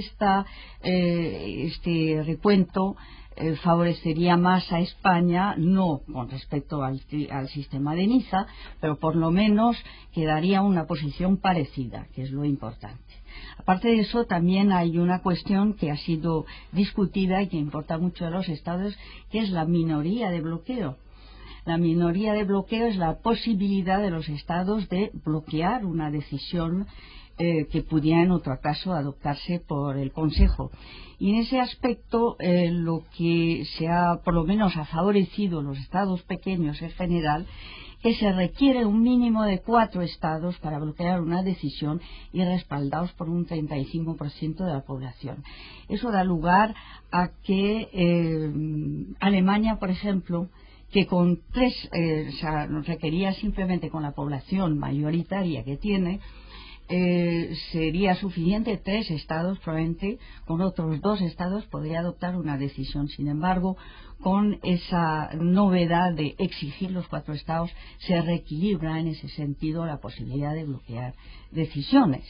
este recuento favorecería más a España, no con respecto al sistema de Niza, pero por lo menos quedaría una posición parecida, que es lo importante. Aparte de eso, también hay una cuestión que ha sido discutida y que importa mucho a los Estados, que es la minoría de bloqueo. La minoría de bloqueo es la posibilidad de los Estados de bloquear una decisión que pudiera en otro caso adoptarse por el Consejo. Y en ese aspecto lo que por lo menos ha favorecido los Estados pequeños en general, que se requiere un mínimo de 4 Estados para bloquear una decisión y respaldados por un 35% de la población. Eso da lugar a que Alemania, por ejemplo, que con requería simplemente con la población mayoritaria que tiene, sería suficiente 3 estados, probablemente con otros 2 estados podría adoptar una decisión. Sin embargo, con esa novedad de exigir los 4 estados, se reequilibra en ese sentido la posibilidad de bloquear decisiones.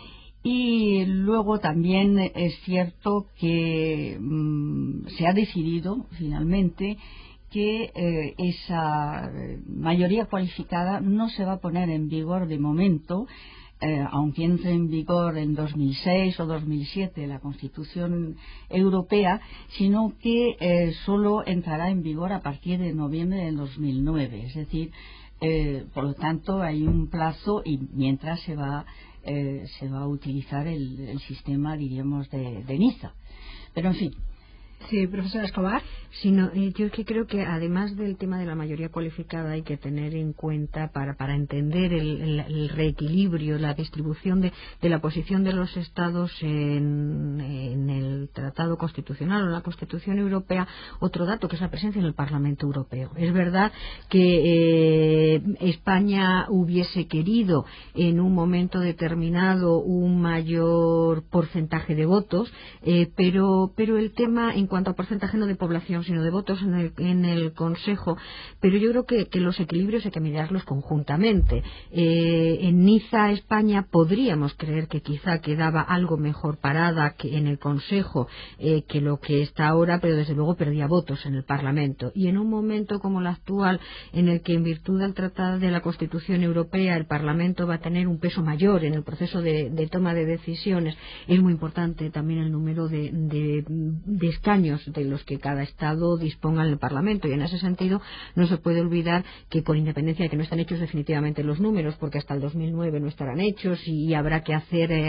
Y luego también es cierto que se ha decidido finalmente que esa mayoría cualificada no se va a poner en vigor de momento, aunque entre en vigor en 2006 o 2007 la Constitución Europea, sino que solo entrará en vigor a partir de noviembre de 2009. Es decir, por lo tanto hay un plazo y mientras se va a utilizar el sistema, diríamos, de Niza. Pero en fin. Sí, profesora Escobar. Sí, no, yo es que creo que además del tema de la mayoría cualificada hay que tener en cuenta para entender el reequilibrio, la distribución de la posición de los estados en el Tratado Constitucional o en la Constitución Europea, otro dato que es la presencia en el Parlamento Europeo. Es verdad que España hubiese querido en un momento determinado un mayor porcentaje de votos, pero el tema en cuanto a porcentaje no de población sino de votos en el Consejo, pero yo creo que los equilibrios hay que mirarlos conjuntamente. En Niza, España, podríamos creer que quizá quedaba algo mejor parada que en el Consejo que lo que está ahora, pero desde luego perdía votos en el Parlamento. Y en un momento como el actual, en el que en virtud del Tratado de la Constitución Europea el Parlamento va a tener un peso mayor en el proceso de toma de decisiones, es muy importante también el número de escaños de los que cada Estado disponga en el Parlamento, y en ese sentido no se puede olvidar que, con independencia de que no están hechos definitivamente los números, porque hasta el 2009 no estarán hechos y habrá que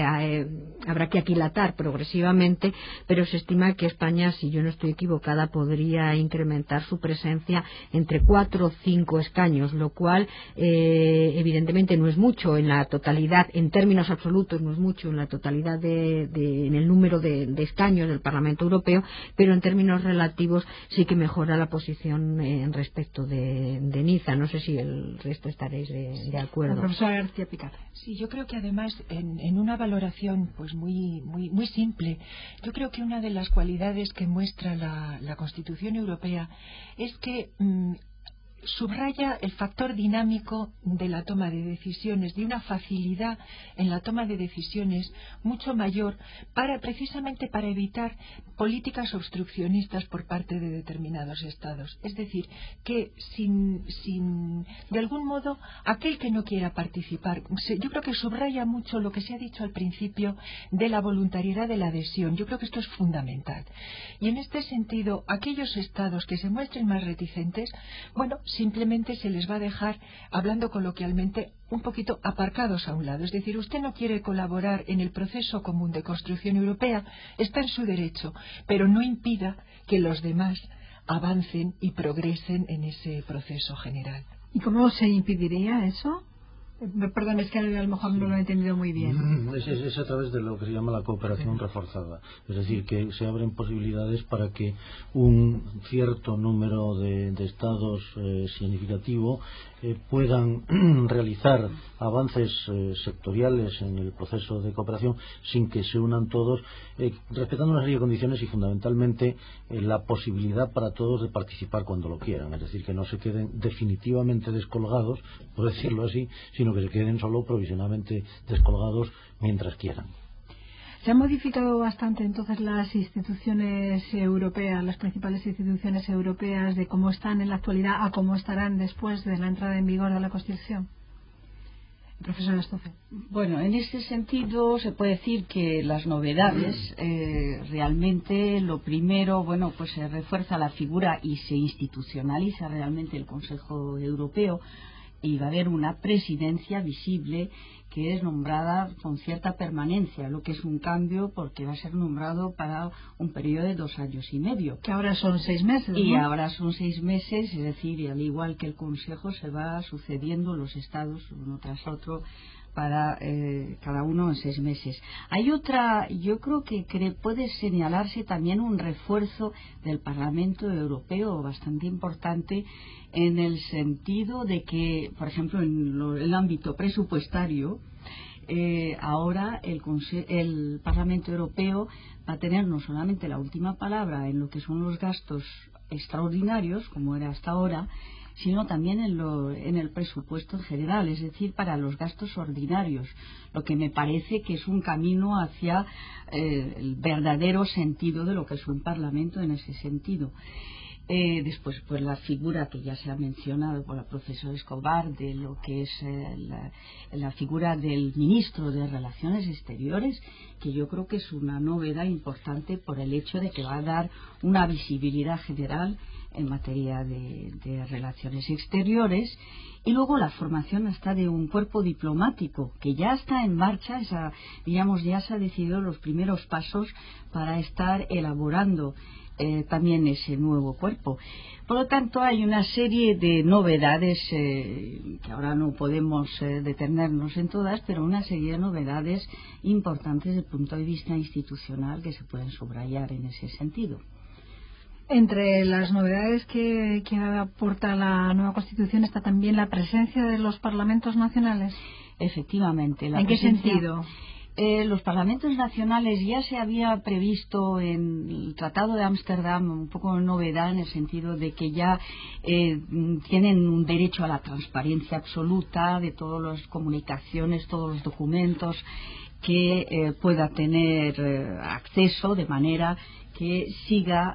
aquilatar progresivamente, pero se estima que España, si yo no estoy equivocada, podría incrementar su presencia entre 4 o 5 escaños, lo cual evidentemente no es mucho en la totalidad, en términos absolutos no es mucho en la totalidad en el número de escaños del Parlamento Europeo, pero en términos relativos sí que mejora la posición en respecto de Niza. No sé si el resto estaréis de acuerdo. La profesora García Picard. Sí, yo creo que además en una valoración pues muy simple, yo creo que una de las cualidades que muestra la Constitución Europea es que subraya el factor dinámico de la toma de decisiones, de una facilidad en la toma de decisiones mucho mayor, precisamente para evitar políticas obstruccionistas por parte de determinados estados. Es decir, que de algún modo, aquel que no quiera participar, yo creo que subraya mucho lo que se ha dicho al principio de la voluntariedad de la adhesión. Yo creo que esto es fundamental. Y en este sentido, aquellos estados que se muestren más reticentes, bueno, simplemente se les va a dejar, hablando coloquialmente, un poquito aparcados a un lado. Es decir, usted no quiere colaborar en el proceso común de construcción europea, está en su derecho, pero no impida que los demás avancen y progresen en ese proceso general. ¿Y cómo se impediría eso? Perdón, es que a lo mejor no lo he entendido muy bien. Es a través de lo que se llama la cooperación reforzada. Es decir, que se abren posibilidades para que un cierto número de estados significativo puedan realizar avances sectoriales en el proceso de cooperación sin que se unan todos, respetando una serie de condiciones y fundamentalmente la posibilidad para todos de participar cuando lo quieran. Es decir, que no se queden definitivamente descolgados, por decirlo así, sino que se queden solo provisionalmente descolgados mientras quieran. ¿Se han modificado bastante entonces las instituciones europeas, las principales instituciones europeas, de cómo están en la actualidad a cómo estarán después de la entrada en vigor de la Constitución? Profesor Estoce. Bueno, en este sentido se puede decir que las novedades, realmente lo primero, bueno, pues se refuerza la figura y se institucionaliza realmente el Consejo Europeo, y va a haber una presidencia visible que es nombrada con cierta permanencia, lo que es un cambio porque va a ser nombrado para un periodo de 2 años y medio. Que ahora son 6 meses, ¿no? Y ahora son 6 meses, es decir, y al igual que el Consejo se va sucediendo los estados uno tras otro para cada uno en 6 meses. Hay otra, yo creo que puede señalarse también un refuerzo del Parlamento Europeo bastante importante, en el sentido de que, por ejemplo, en el ámbito presupuestario, ahora el Parlamento Europeo va a tener no solamente la última palabra en lo que son los gastos extraordinarios, como era hasta ahora, sino también en el presupuesto en general, es decir, para los gastos ordinarios, lo que me parece que es un camino hacia el verdadero sentido de lo que es un Parlamento en ese sentido. Después, pues la figura que ya se ha mencionado por la profesora Escobar de lo que es la figura del ministro de Relaciones Exteriores, que yo creo que es una novedad importante por el hecho de que va a dar una visibilidad general en materia de relaciones exteriores. Y luego la formación hasta de un cuerpo diplomático que ya está en marcha, ya se ha decidido los primeros pasos para estar elaborando también ese nuevo cuerpo. Por lo tanto, hay una serie de novedades que ahora no podemos detenernos en todas, pero una serie de novedades importantes desde el punto de vista institucional que se pueden subrayar en ese sentido. Entre las novedades que aporta la nueva Constitución está también la presencia de los parlamentos nacionales. Efectivamente. ¿En qué sentido? Los parlamentos nacionales ya se había previsto en el Tratado de Ámsterdam, un poco novedad en el sentido de que ya tienen un derecho a la transparencia absoluta de todas las comunicaciones, todos los documentos que pueda tener acceso, de manera que siga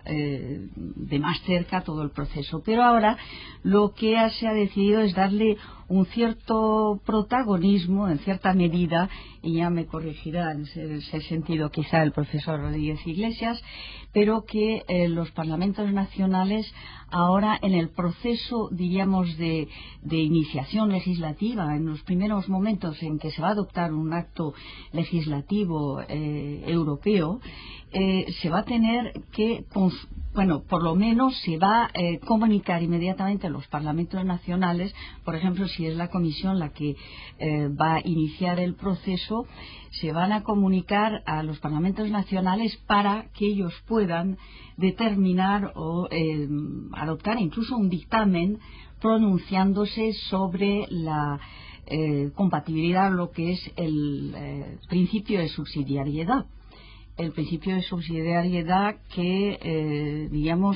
de más cerca todo el proceso. Pero ahora lo que se ha decidido es darle un cierto protagonismo, en cierta medida, y ya me corregirá en ese sentido quizá el profesor Rodríguez Iglesias, pero que los parlamentos nacionales ahora en el proceso, diríamos, de iniciación legislativa, en los primeros momentos en que se va a adoptar un acto legislativo europeo, se va a tener que, por lo menos se va a comunicar inmediatamente a los parlamentos nacionales, por ejemplo, si es la Comisión la que va a iniciar el proceso, se van a comunicar a los parlamentos nacionales para que ellos puedan determinar o adoptar incluso un dictamen pronunciándose sobre la compatibilidad, lo que es el principio de subsidiariedad. El principio de subsidiariedad que,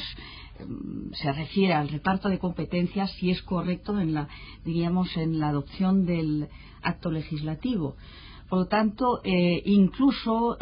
se refiere al reparto de competencias, si es correcto en la adopción del acto legislativo. Por lo tanto, incluso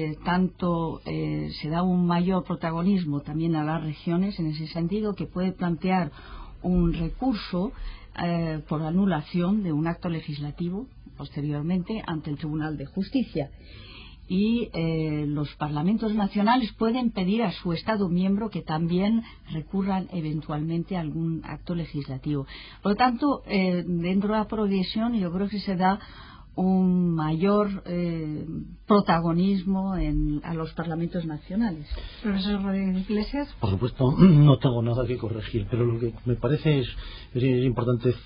se da un mayor protagonismo también a las regiones, en ese sentido que puede plantear un recurso por anulación de un acto legislativo posteriormente ante el Tribunal de Justicia. Y los parlamentos nacionales pueden pedir a su Estado miembro que también recurran eventualmente a algún acto legislativo. Por lo tanto, dentro de la progresión yo creo que se da un mayor protagonismo a los parlamentos nacionales. Profesor Rodríguez Iglesias. Por supuesto, no tengo nada que corregir, pero lo que me parece es importante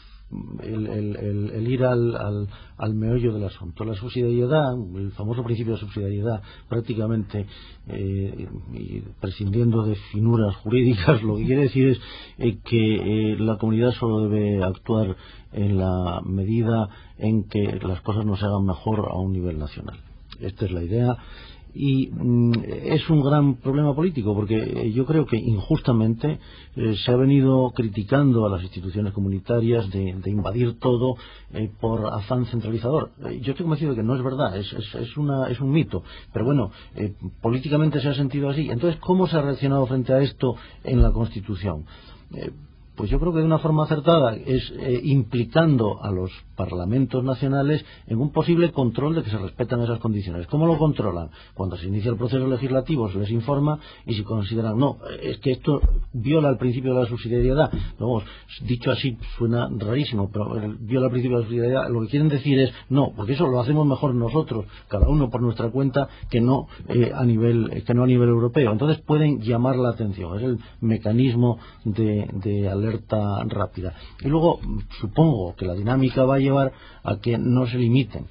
el ir al meollo del asunto. La subsidiariedad, el famoso principio de subsidiariedad, prácticamente y prescindiendo de finuras jurídicas, lo que quiere decir es que la comunidad solo debe actuar en la medida en que las cosas no se hagan mejor a un nivel nacional. Esta es la idea. Y es un gran problema político porque yo creo que injustamente se ha venido criticando a las instituciones comunitarias de invadir todo por afán centralizador. Yo estoy convencido de que no es verdad, es un mito, pero bueno, políticamente se ha sentido así. Entonces, ¿cómo se ha reaccionado frente a esto en la Constitución? Pues yo creo que de una forma acertada es implicando a los parlamentos nacionales en un posible control de que se respetan esas condiciones. ¿Cómo lo controlan? Cuando se inicia el proceso legislativo se les informa y si consideran, no, es que esto viola el principio de la subsidiariedad. Vamos, dicho así suena rarísimo, pero viola el principio de la subsidiariedad. Lo que quieren decir es, no, porque eso lo hacemos mejor nosotros, cada uno por nuestra cuenta, que no a nivel europeo. Entonces pueden llamar la atención. Es el mecanismo de alerta rápida. Y luego supongo que la dinámica va a llevar a que no se limiten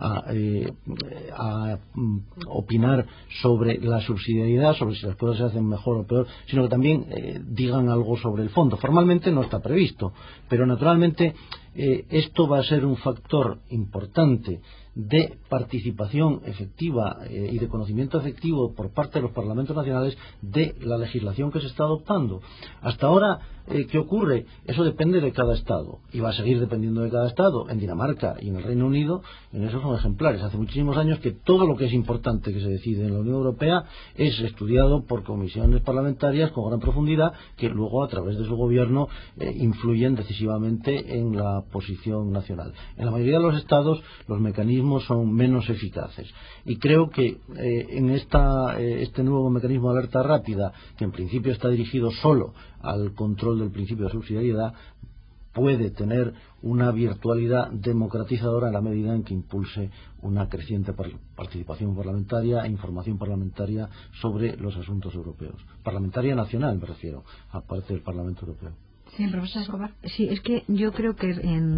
a opinar sobre la subsidiariedad, sobre si las cosas se hacen mejor o peor, sino que también digan algo sobre el fondo. Formalmente no está previsto, pero naturalmente esto va a ser un factor importante de participación efectiva y de conocimiento efectivo por parte de los parlamentos nacionales de la legislación que se está adoptando. Hasta ahora, ¿qué ocurre? Eso depende de cada Estado y va a seguir dependiendo de cada Estado. En Dinamarca y en el Reino Unido, en eso son ejemplares. Hace muchísimos años que todo lo que es importante que se decide en la Unión Europea es estudiado por comisiones parlamentarias con gran profundidad que luego, a través de su gobierno, influyen decisivamente en la posición nacional. En la mayoría de los Estados, los mecanismos son menos eficaces y creo que en este nuevo mecanismo de alerta rápida, que en principio está dirigido solo al control del principio de subsidiariedad, puede tener una virtualidad democratizadora en la medida en que impulse una creciente participación parlamentaria e información parlamentaria sobre los asuntos europeos. Parlamentaria nacional, me refiero, aparte del Parlamento Europeo. Sí, profesor Escobar. Sí, es que yo creo que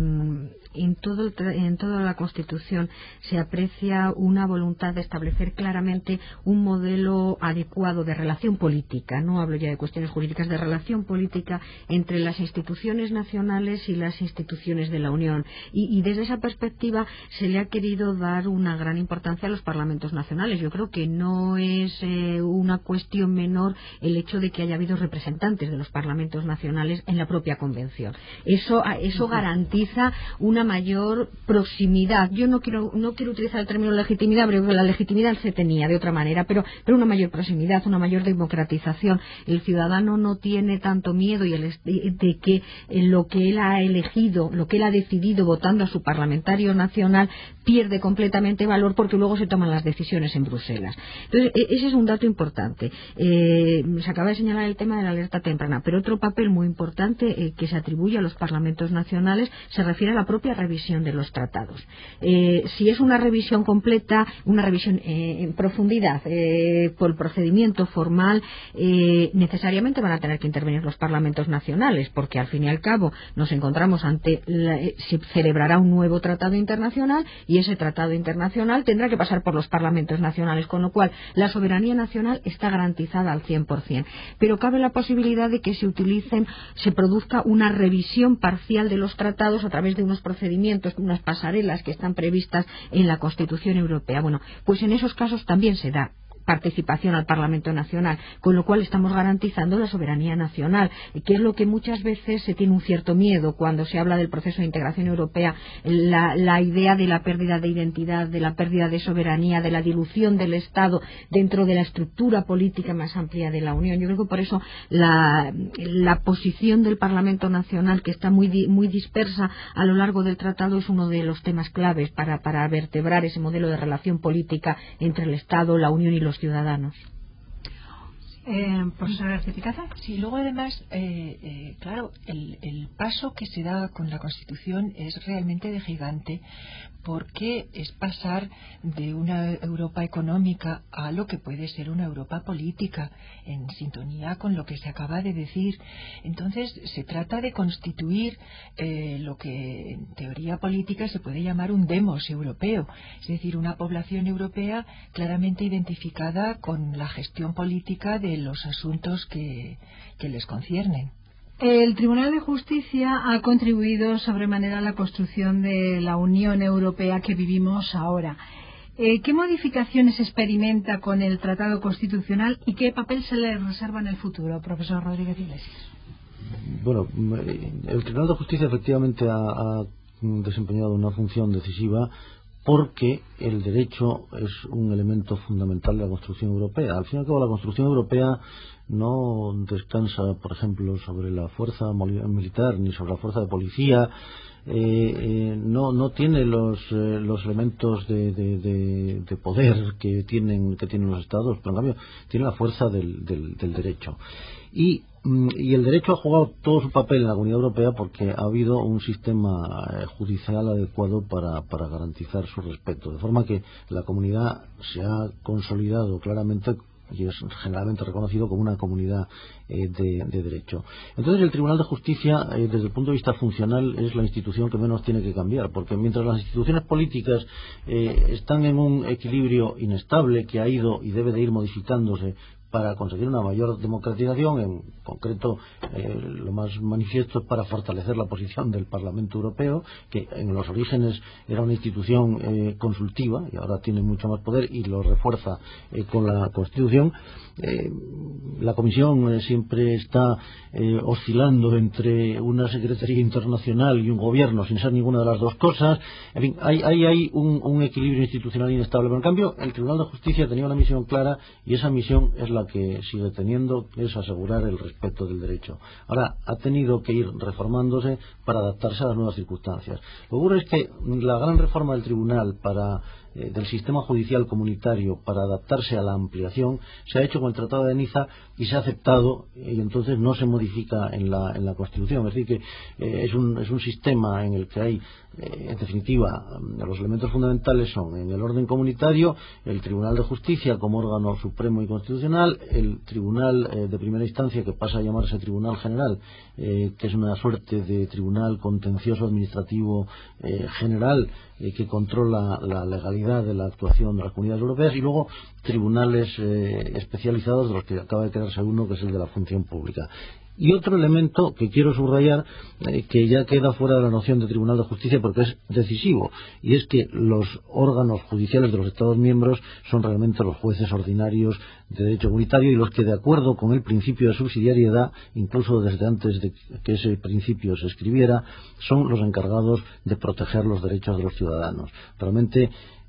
en toda la Constitución se aprecia una voluntad de establecer claramente un modelo adecuado de relación política. No hablo ya de cuestiones jurídicas, de relación política entre las instituciones nacionales y las instituciones de la Unión. Y desde esa perspectiva se le ha querido dar una gran importancia a los parlamentos nacionales. Yo creo que no es una cuestión menor el hecho de que haya habido representantes de los parlamentos nacionales en la propia convención. Eso garantiza una mayor proximidad. Yo no quiero utilizar el término legitimidad, porque la legitimidad se tenía de otra manera, pero una mayor proximidad, una mayor democratización. El ciudadano no tiene tanto miedo de que lo que él ha elegido, lo que él ha decidido votando a su parlamentario nacional pierde completamente valor porque luego se toman las decisiones en Bruselas. Entonces, ese es un dato importante. Se acaba de señalar el tema de la alerta temprana, pero otro papel muy importante que se atribuye a los parlamentos nacionales se refiere a la propia revisión de los tratados. Si es una revisión completa, una revisión en profundidad por el procedimiento formal, necesariamente van a tener que intervenir los parlamentos nacionales, porque al fin y al cabo nos encontramos se celebrará un nuevo tratado internacional y ese tratado internacional tendrá que pasar por los parlamentos nacionales, con lo cual la soberanía nacional está garantizada al 100%. Pero cabe la posibilidad de que se produzca una revisión parcial de los tratados a través de unos procedimientos, unas pasarelas que están previstas en la Constitución Europea. Bueno, pues en esos casos también se da participación al Parlamento Nacional, con lo cual estamos garantizando la soberanía nacional, que es lo que muchas veces se tiene un cierto miedo cuando se habla del proceso de integración europea, la idea de la pérdida de identidad, de la pérdida de soberanía, de la dilución del Estado dentro de la estructura política más amplia de la Unión. Yo creo que por eso la posición del Parlamento Nacional, que está muy dispersa a lo largo del tratado, es uno de los temas claves para vertebrar ese modelo de relación política entre el Estado, la Unión y los ciudadanos. Profesora Arcipicaza. Sí, luego además, claro, el paso que se da con la Constitución es realmente de gigante, porque es pasar de una Europa económica a lo que puede ser una Europa política, en sintonía con lo que se acaba de decir. Entonces, se trata de constituir lo que en teoría política se puede llamar un demos europeo, es decir, una población europea claramente identificada con la gestión política de los asuntos que les conciernen. El Tribunal de Justicia ha contribuido sobremanera a la construcción de la Unión Europea que vivimos ahora. ¿Qué modificaciones experimenta con el Tratado Constitucional y qué papel se le reserva en el futuro, profesor Rodríguez Iglesias? Bueno, el Tribunal de Justicia efectivamente ha desempeñado una función decisiva, porque el derecho es un elemento fundamental de la construcción europea. Al fin y al cabo, la construcción europea no descansa, por ejemplo, sobre la fuerza militar ni sobre la fuerza de policía. No tiene los elementos de poder que tienen los estados, pero en cambio tiene la fuerza del derecho. Y el derecho ha jugado todo su papel en la Comunidad Europea porque ha habido un sistema judicial adecuado para garantizar su respeto, de forma que la comunidad se ha consolidado claramente y es generalmente reconocido como una comunidad de derecho. Entonces, el Tribunal de Justicia, desde el punto de vista funcional, es la institución que menos tiene que cambiar, porque mientras las instituciones políticas están en un equilibrio inestable que ha ido y debe de ir modificándose para conseguir una mayor democratización. En concreto, lo más manifiesto es para fortalecer la posición del Parlamento Europeo, que en los orígenes era una institución consultiva y ahora tiene mucho más poder y lo refuerza con la Constitución. La Comisión siempre está oscilando entre una Secretaría Internacional y un gobierno sin ser ninguna de las dos cosas. En fin, hay un equilibrio institucional inestable. Pero en cambio, el Tribunal de Justicia tenía una misión clara y esa misión es la que sigue teniendo, que es asegurar el respeto del derecho. Ahora, ha tenido que ir reformándose para adaptarse a las nuevas circunstancias. Lo que ocurre es que la gran reforma del Tribunal del sistema judicial comunitario para adaptarse a la ampliación se ha hecho con el Tratado de Niza y se ha aceptado, y entonces no se modifica en la Constitución. Es decir, que es un sistema en el que hay, en definitiva, los elementos fundamentales son en el orden comunitario el Tribunal de Justicia como órgano supremo y constitucional, el Tribunal de primera instancia, que pasa a llamarse Tribunal General, que es una suerte de tribunal contencioso administrativo general, que controla la legalidad de la actuación de las comunidades europeas, y luego tribunales especializados, de los que acaba de crearse uno, que es el de la función pública. Y otro elemento que quiero subrayar, que ya queda fuera de la noción de Tribunal de Justicia porque es decisivo, y es que los órganos judiciales de los Estados miembros son realmente los jueces ordinarios de derecho comunitario y los que, de acuerdo con el principio de subsidiariedad, incluso desde antes de que ese principio se escribiera, son los encargados de proteger los derechos de los ciudadanos. Realmente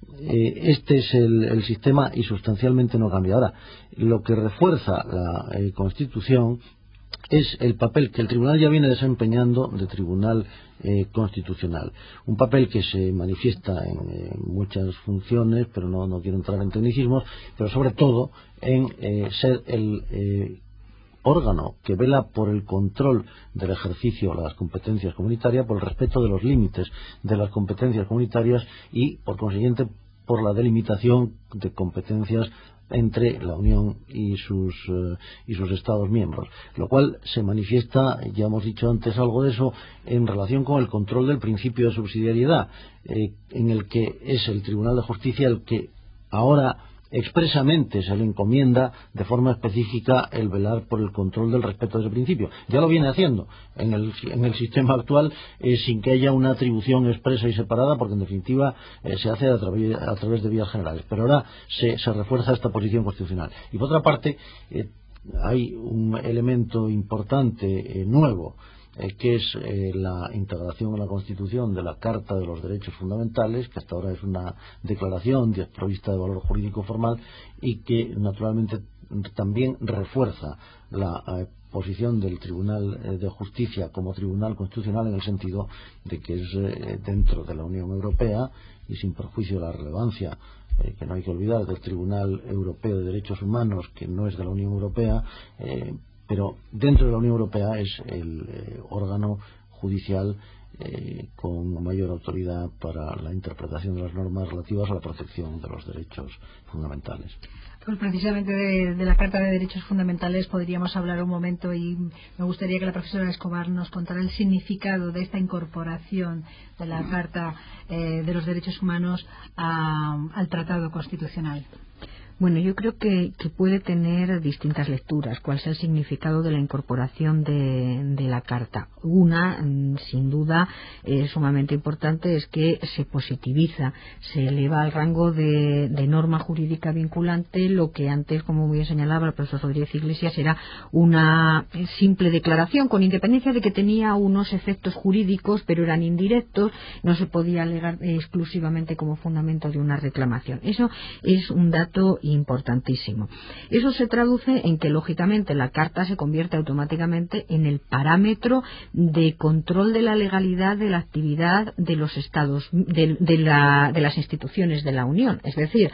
este es el sistema y sustancialmente no cambia. Ahora, lo que refuerza la Constitución es el papel que el Tribunal ya viene desempeñando de Tribunal Constitucional. Un papel que se manifiesta en muchas funciones, pero no quiero entrar en tecnicismos, pero sobre todo en ser el órgano que vela por el control del ejercicio de las competencias comunitarias, por el respeto de los límites de las competencias comunitarias y, por consiguiente, por la delimitación de competencias entre la Unión y sus Estados miembros, lo cual se manifiesta, ya hemos dicho antes algo de eso, en relación con el control del principio de subsidiariedad, en el que es el Tribunal de Justicia el que ahora expresamente se le encomienda de forma específica el velar por el control del respeto de ese principio. Ya lo viene haciendo en el sistema actual, sin que haya una atribución expresa y separada, porque en definitiva se hace a través de vías generales. Pero ahora se refuerza esta posición constitucional. Y por otra parte, hay un elemento importante nuevo, que es la integración en la Constitución de la Carta de los Derechos Fundamentales, que hasta ahora es una declaración desprovista de valor jurídico formal y que naturalmente también refuerza la posición del Tribunal de Justicia como Tribunal Constitucional, en el sentido de que es dentro de la Unión Europea y sin perjuicio de la relevancia que no hay que olvidar del Tribunal Europeo de Derechos Humanos, que no es de la Unión Europea, pero dentro de la Unión Europea es el órgano judicial con mayor autoridad para la interpretación de las normas relativas a la protección de los derechos fundamentales. Pues precisamente de la Carta de Derechos Fundamentales podríamos hablar un momento, y me gustaría que la profesora Escobar nos contara el significado de esta incorporación de la Carta de los Derechos Humanos al Tratado Constitucional. Bueno, yo creo que puede tener distintas lecturas. ¿Cuál es el significado de la incorporación de la Carta? Una, sin duda, sumamente importante, es que se positiviza, se eleva al rango de norma jurídica vinculante lo que antes, como muy bien señalaba el profesor Rodríguez Iglesias, era una simple declaración, con independencia de que tenía unos efectos jurídicos, pero eran indirectos, no se podía alegar exclusivamente como fundamento de una reclamación. Eso es un dato importantísimo. Eso se traduce en que, lógicamente, la Carta se convierte automáticamente en el parámetro de control de la legalidad de la actividad de los Estados, de las instituciones de la Unión. Es decir,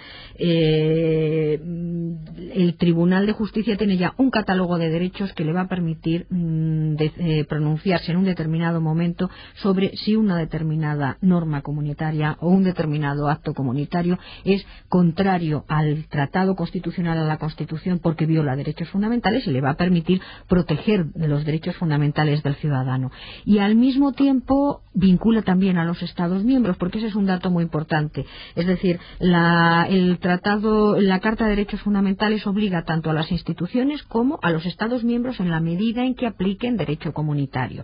el Tribunal de Justicia tiene ya un catálogo de derechos que le va a permitir pronunciarse en un determinado momento sobre si una determinada norma comunitaria o un determinado acto comunitario es contrario al tratado tratado constitucional a la Constitución porque viola derechos fundamentales y le va a permitir proteger los derechos fundamentales del ciudadano. Y al mismo tiempo vincula también a los Estados miembros, porque ese es un dato muy importante. Es decir, la Carta de Derechos Fundamentales obliga tanto a las instituciones como a los Estados miembros en la medida en que apliquen derecho comunitario.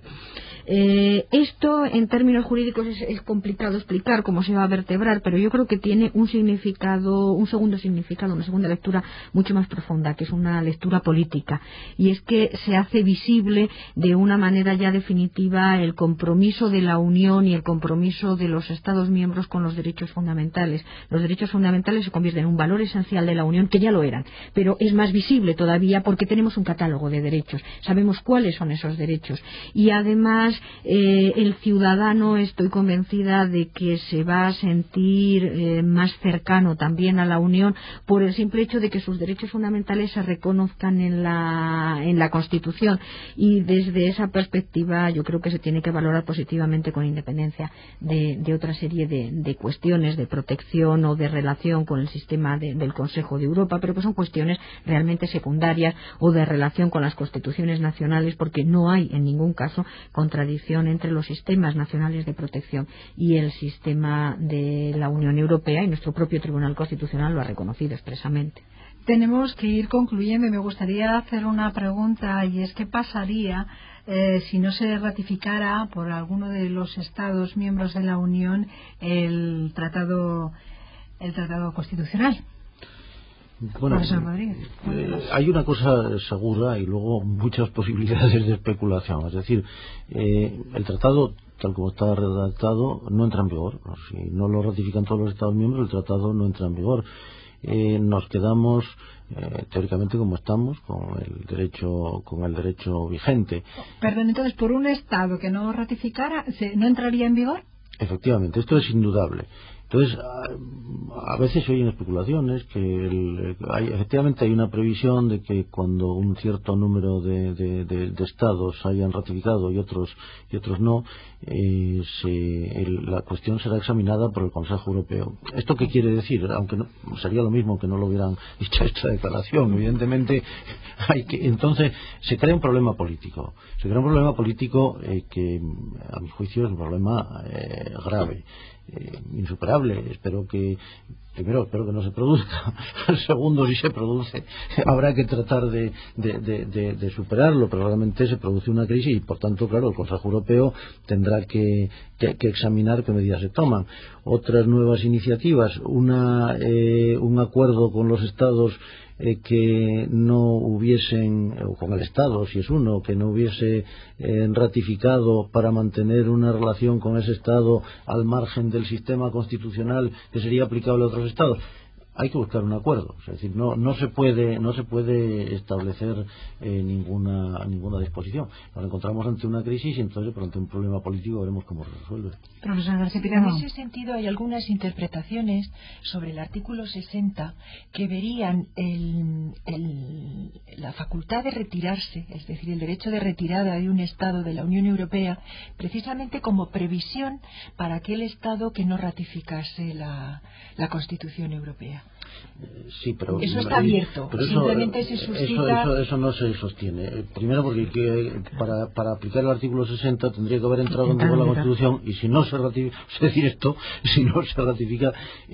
Esto en términos jurídicos es complicado explicar cómo se va a vertebrar, pero yo creo que tiene un significado, un segundo significado, una segunda lectura mucho más profunda, que es una lectura política, y es que se hace visible de una manera ya definitiva el compromiso de la Unión y el compromiso de los Estados miembros con los derechos fundamentales. Los derechos fundamentales se convierten en un valor esencial de la Unión, que ya lo eran, pero es más visible todavía porque tenemos un catálogo de derechos, sabemos cuáles son esos derechos, y además el ciudadano, estoy convencida de que se va a sentir más cercano también a la Unión por el simple hecho de que sus derechos fundamentales se reconozcan en la Constitución, y desde esa perspectiva yo creo que se tiene que valorar positivamente, con independencia de otra serie de cuestiones de protección o de relación con el sistema del Consejo de Europa, pero que son cuestiones realmente secundarias, o de relación con las constituciones nacionales, porque no hay en ningún caso contradicción entre los sistemas nacionales de protección y el sistema de la Unión Europea, y nuestro propio Tribunal Constitucional lo ha reconocido expresamente. Tenemos que ir concluyendo, y me gustaría hacer una pregunta, y es: ¿qué pasaría si no se ratificara por alguno de los Estados miembros de la Unión el tratado constitucional? Bueno, hay una cosa segura y luego muchas posibilidades de especulación. Es decir, el tratado, tal como está redactado, no entra en vigor. Si no lo ratifican todos los Estados miembros, el tratado no entra en vigor. Nos quedamos teóricamente como estamos, con el derecho vigente. Perdón, entonces, por un Estado que no ratificara, ¿no entraría en vigor? Efectivamente, esto es indudable. Entonces, a veces se oyen especulaciones que efectivamente hay una previsión de que cuando un cierto número de estados hayan ratificado y otros no, la cuestión será examinada por el Consejo Europeo. ¿Esto qué quiere decir? Aunque no, sería lo mismo que no lo hubieran dicho esta declaración. Evidentemente, entonces se crea un problema político. Se crea un problema político que, a mi juicio, es un problema grave. Insuperable. Espero que no se produzca. Segundo, si se produce, habrá que tratar de superarlo, pero realmente se produce una crisis y, por tanto, claro, el Consejo Europeo tendrá que examinar qué medidas se toman. Otras nuevas iniciativas, un acuerdo con los Estados que no hubiesen, o con el Estado, si es uno, que no hubiese ratificado, para mantener una relación con ese Estado al margen del sistema constitucional que sería aplicable a otros Estados. Hay que buscar un acuerdo, es decir, no se puede establecer ninguna disposición. Nos encontramos ante una crisis y entonces ante un problema político veremos cómo se resuelve. Profesor, pero en ese sentido hay algunas interpretaciones sobre el artículo 60 que verían la facultad de retirarse, es decir, el derecho de retirada de un Estado de la Unión Europea, precisamente como previsión para aquel Estado que no ratificase la Constitución Europea. Sí, pero eso está abierto, pero simplemente se suscita. Eso no se sostiene. Primero, porque para aplicar el artículo 60 tendría que haber entrado en vigor la Constitución, y si no se ratifica, es decir, si no se ratifica,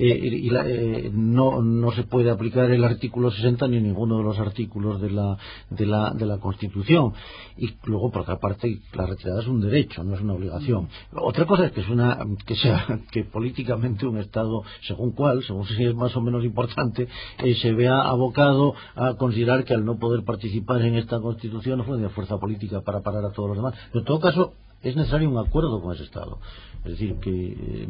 no se puede aplicar el artículo 60 ni ninguno de los artículos de la Constitución. Y luego, por otra parte, la retirada es un derecho, no es una obligación. Otra cosa es que políticamente un Estado, según si es más o menos importante, se vea abocado a considerar que al no poder participar en esta Constitución no tiene fuerza política para parar a todos los demás. Pero en todo caso es necesario un acuerdo con ese Estado. Es decir, que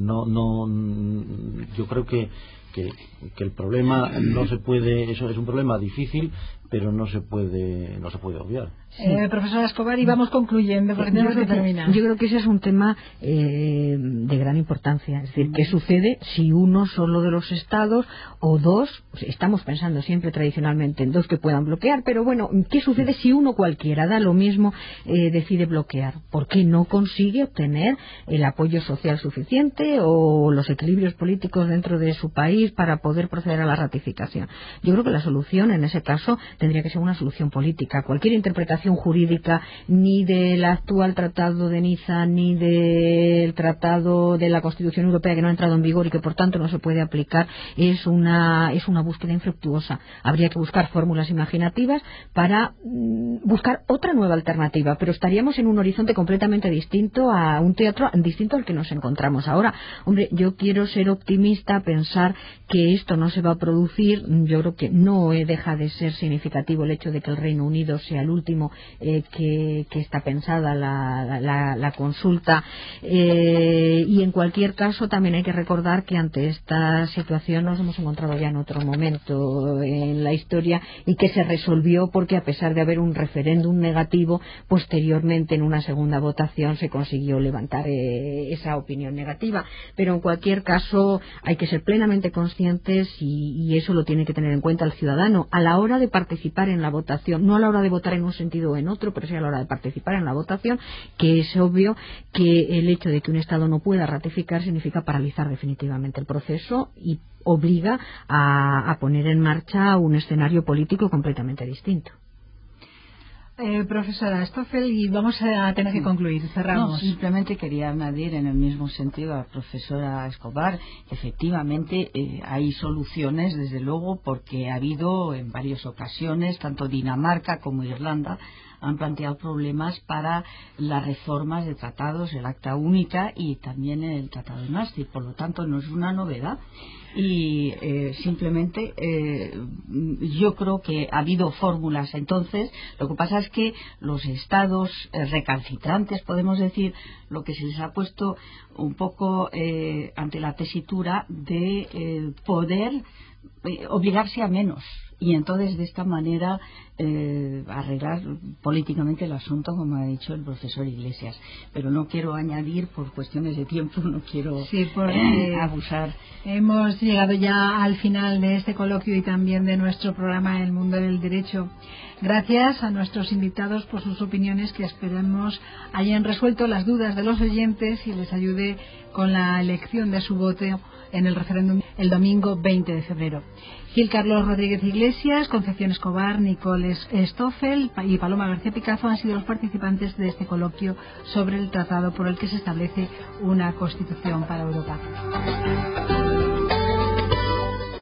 yo creo que el problema no se puede, eso es un problema difícil, pero no se puede obviar. Profesora Escobar, y vamos concluyendo porque tenemos que terminar. Yo creo que ese es un tema de gran importancia. Es decir, ¿qué sucede si uno solo de los estados o dos, estamos pensando siempre tradicionalmente en dos que puedan bloquear, pero bueno, ¿qué sucede si uno cualquiera, da lo mismo, decide bloquear? ¿Por qué no consigue obtener el apoyo social suficiente o los equilibrios políticos dentro de su país para poder proceder a la ratificación? Yo creo que la solución en ese caso tendría que ser una solución política. Cualquier interpretación jurídica, ni del actual Tratado de Niza ni del Tratado de la Constitución Europea, que no ha entrado en vigor y que por tanto no se puede aplicar, es una búsqueda infructuosa. Habría que buscar fórmulas imaginativas para buscar otra nueva alternativa, pero estaríamos en un horizonte completamente distinto, a un teatro distinto al que nos encontramos ahora. Hombre, yo quiero ser optimista, pensar que esto no se va a producir. Yo creo que no deja de ser significativo el hecho de que el Reino Unido sea el último que está pensada la consulta, y en cualquier caso también hay que recordar que ante esta situación nos hemos encontrado ya en otro momento en la historia y que se resolvió porque, a pesar de haber un referéndum negativo, posteriormente en una segunda votación se consiguió levantar esa opinión negativa. Pero en cualquier caso hay que ser plenamente conscientes, y eso lo tiene que tener en cuenta el ciudadano a la hora de participar en la votación, no a la hora de votar en un sentido o en otro, pero sí a la hora de participar en la votación, que es obvio que el hecho de que un Estado no pueda ratificar significa paralizar definitivamente el proceso y obliga a poner en marcha un escenario político completamente distinto. Profesora Stoffel, y vamos a tener que concluir, cerramos. No, simplemente quería añadir en el mismo sentido a la profesora Escobar, efectivamente hay soluciones, desde luego, porque ha habido en varias ocasiones, tanto Dinamarca como Irlanda han planteado problemas para las reformas de tratados, el Acta Única y también el Tratado de Maastricht. Por lo tanto, no es una novedad. Y simplemente yo creo que ha habido fórmulas. Entonces, lo que pasa es que los estados recalcitrantes, podemos decir, lo que se les ha puesto un poco ante la tesitura de poder obligarse a menos, y entonces de esta manera arreglar políticamente el asunto, como ha dicho el profesor Iglesias. Pero no quiero añadir, por cuestiones de tiempo, no quiero abusar. Hemos llegado ya al final de este coloquio y también de nuestro programa El Mundo del Derecho. Gracias a nuestros invitados por sus opiniones, que esperemos hayan resuelto las dudas de los oyentes y les ayude con la elección de su voto en el referéndum el domingo 20 de febrero. Gil Carlos Rodríguez Iglesias, Concepción Escobar, Nicole Stoffel y Paloma García Picazo han sido los participantes de este coloquio sobre el tratado por el que se establece una Constitución para Europa.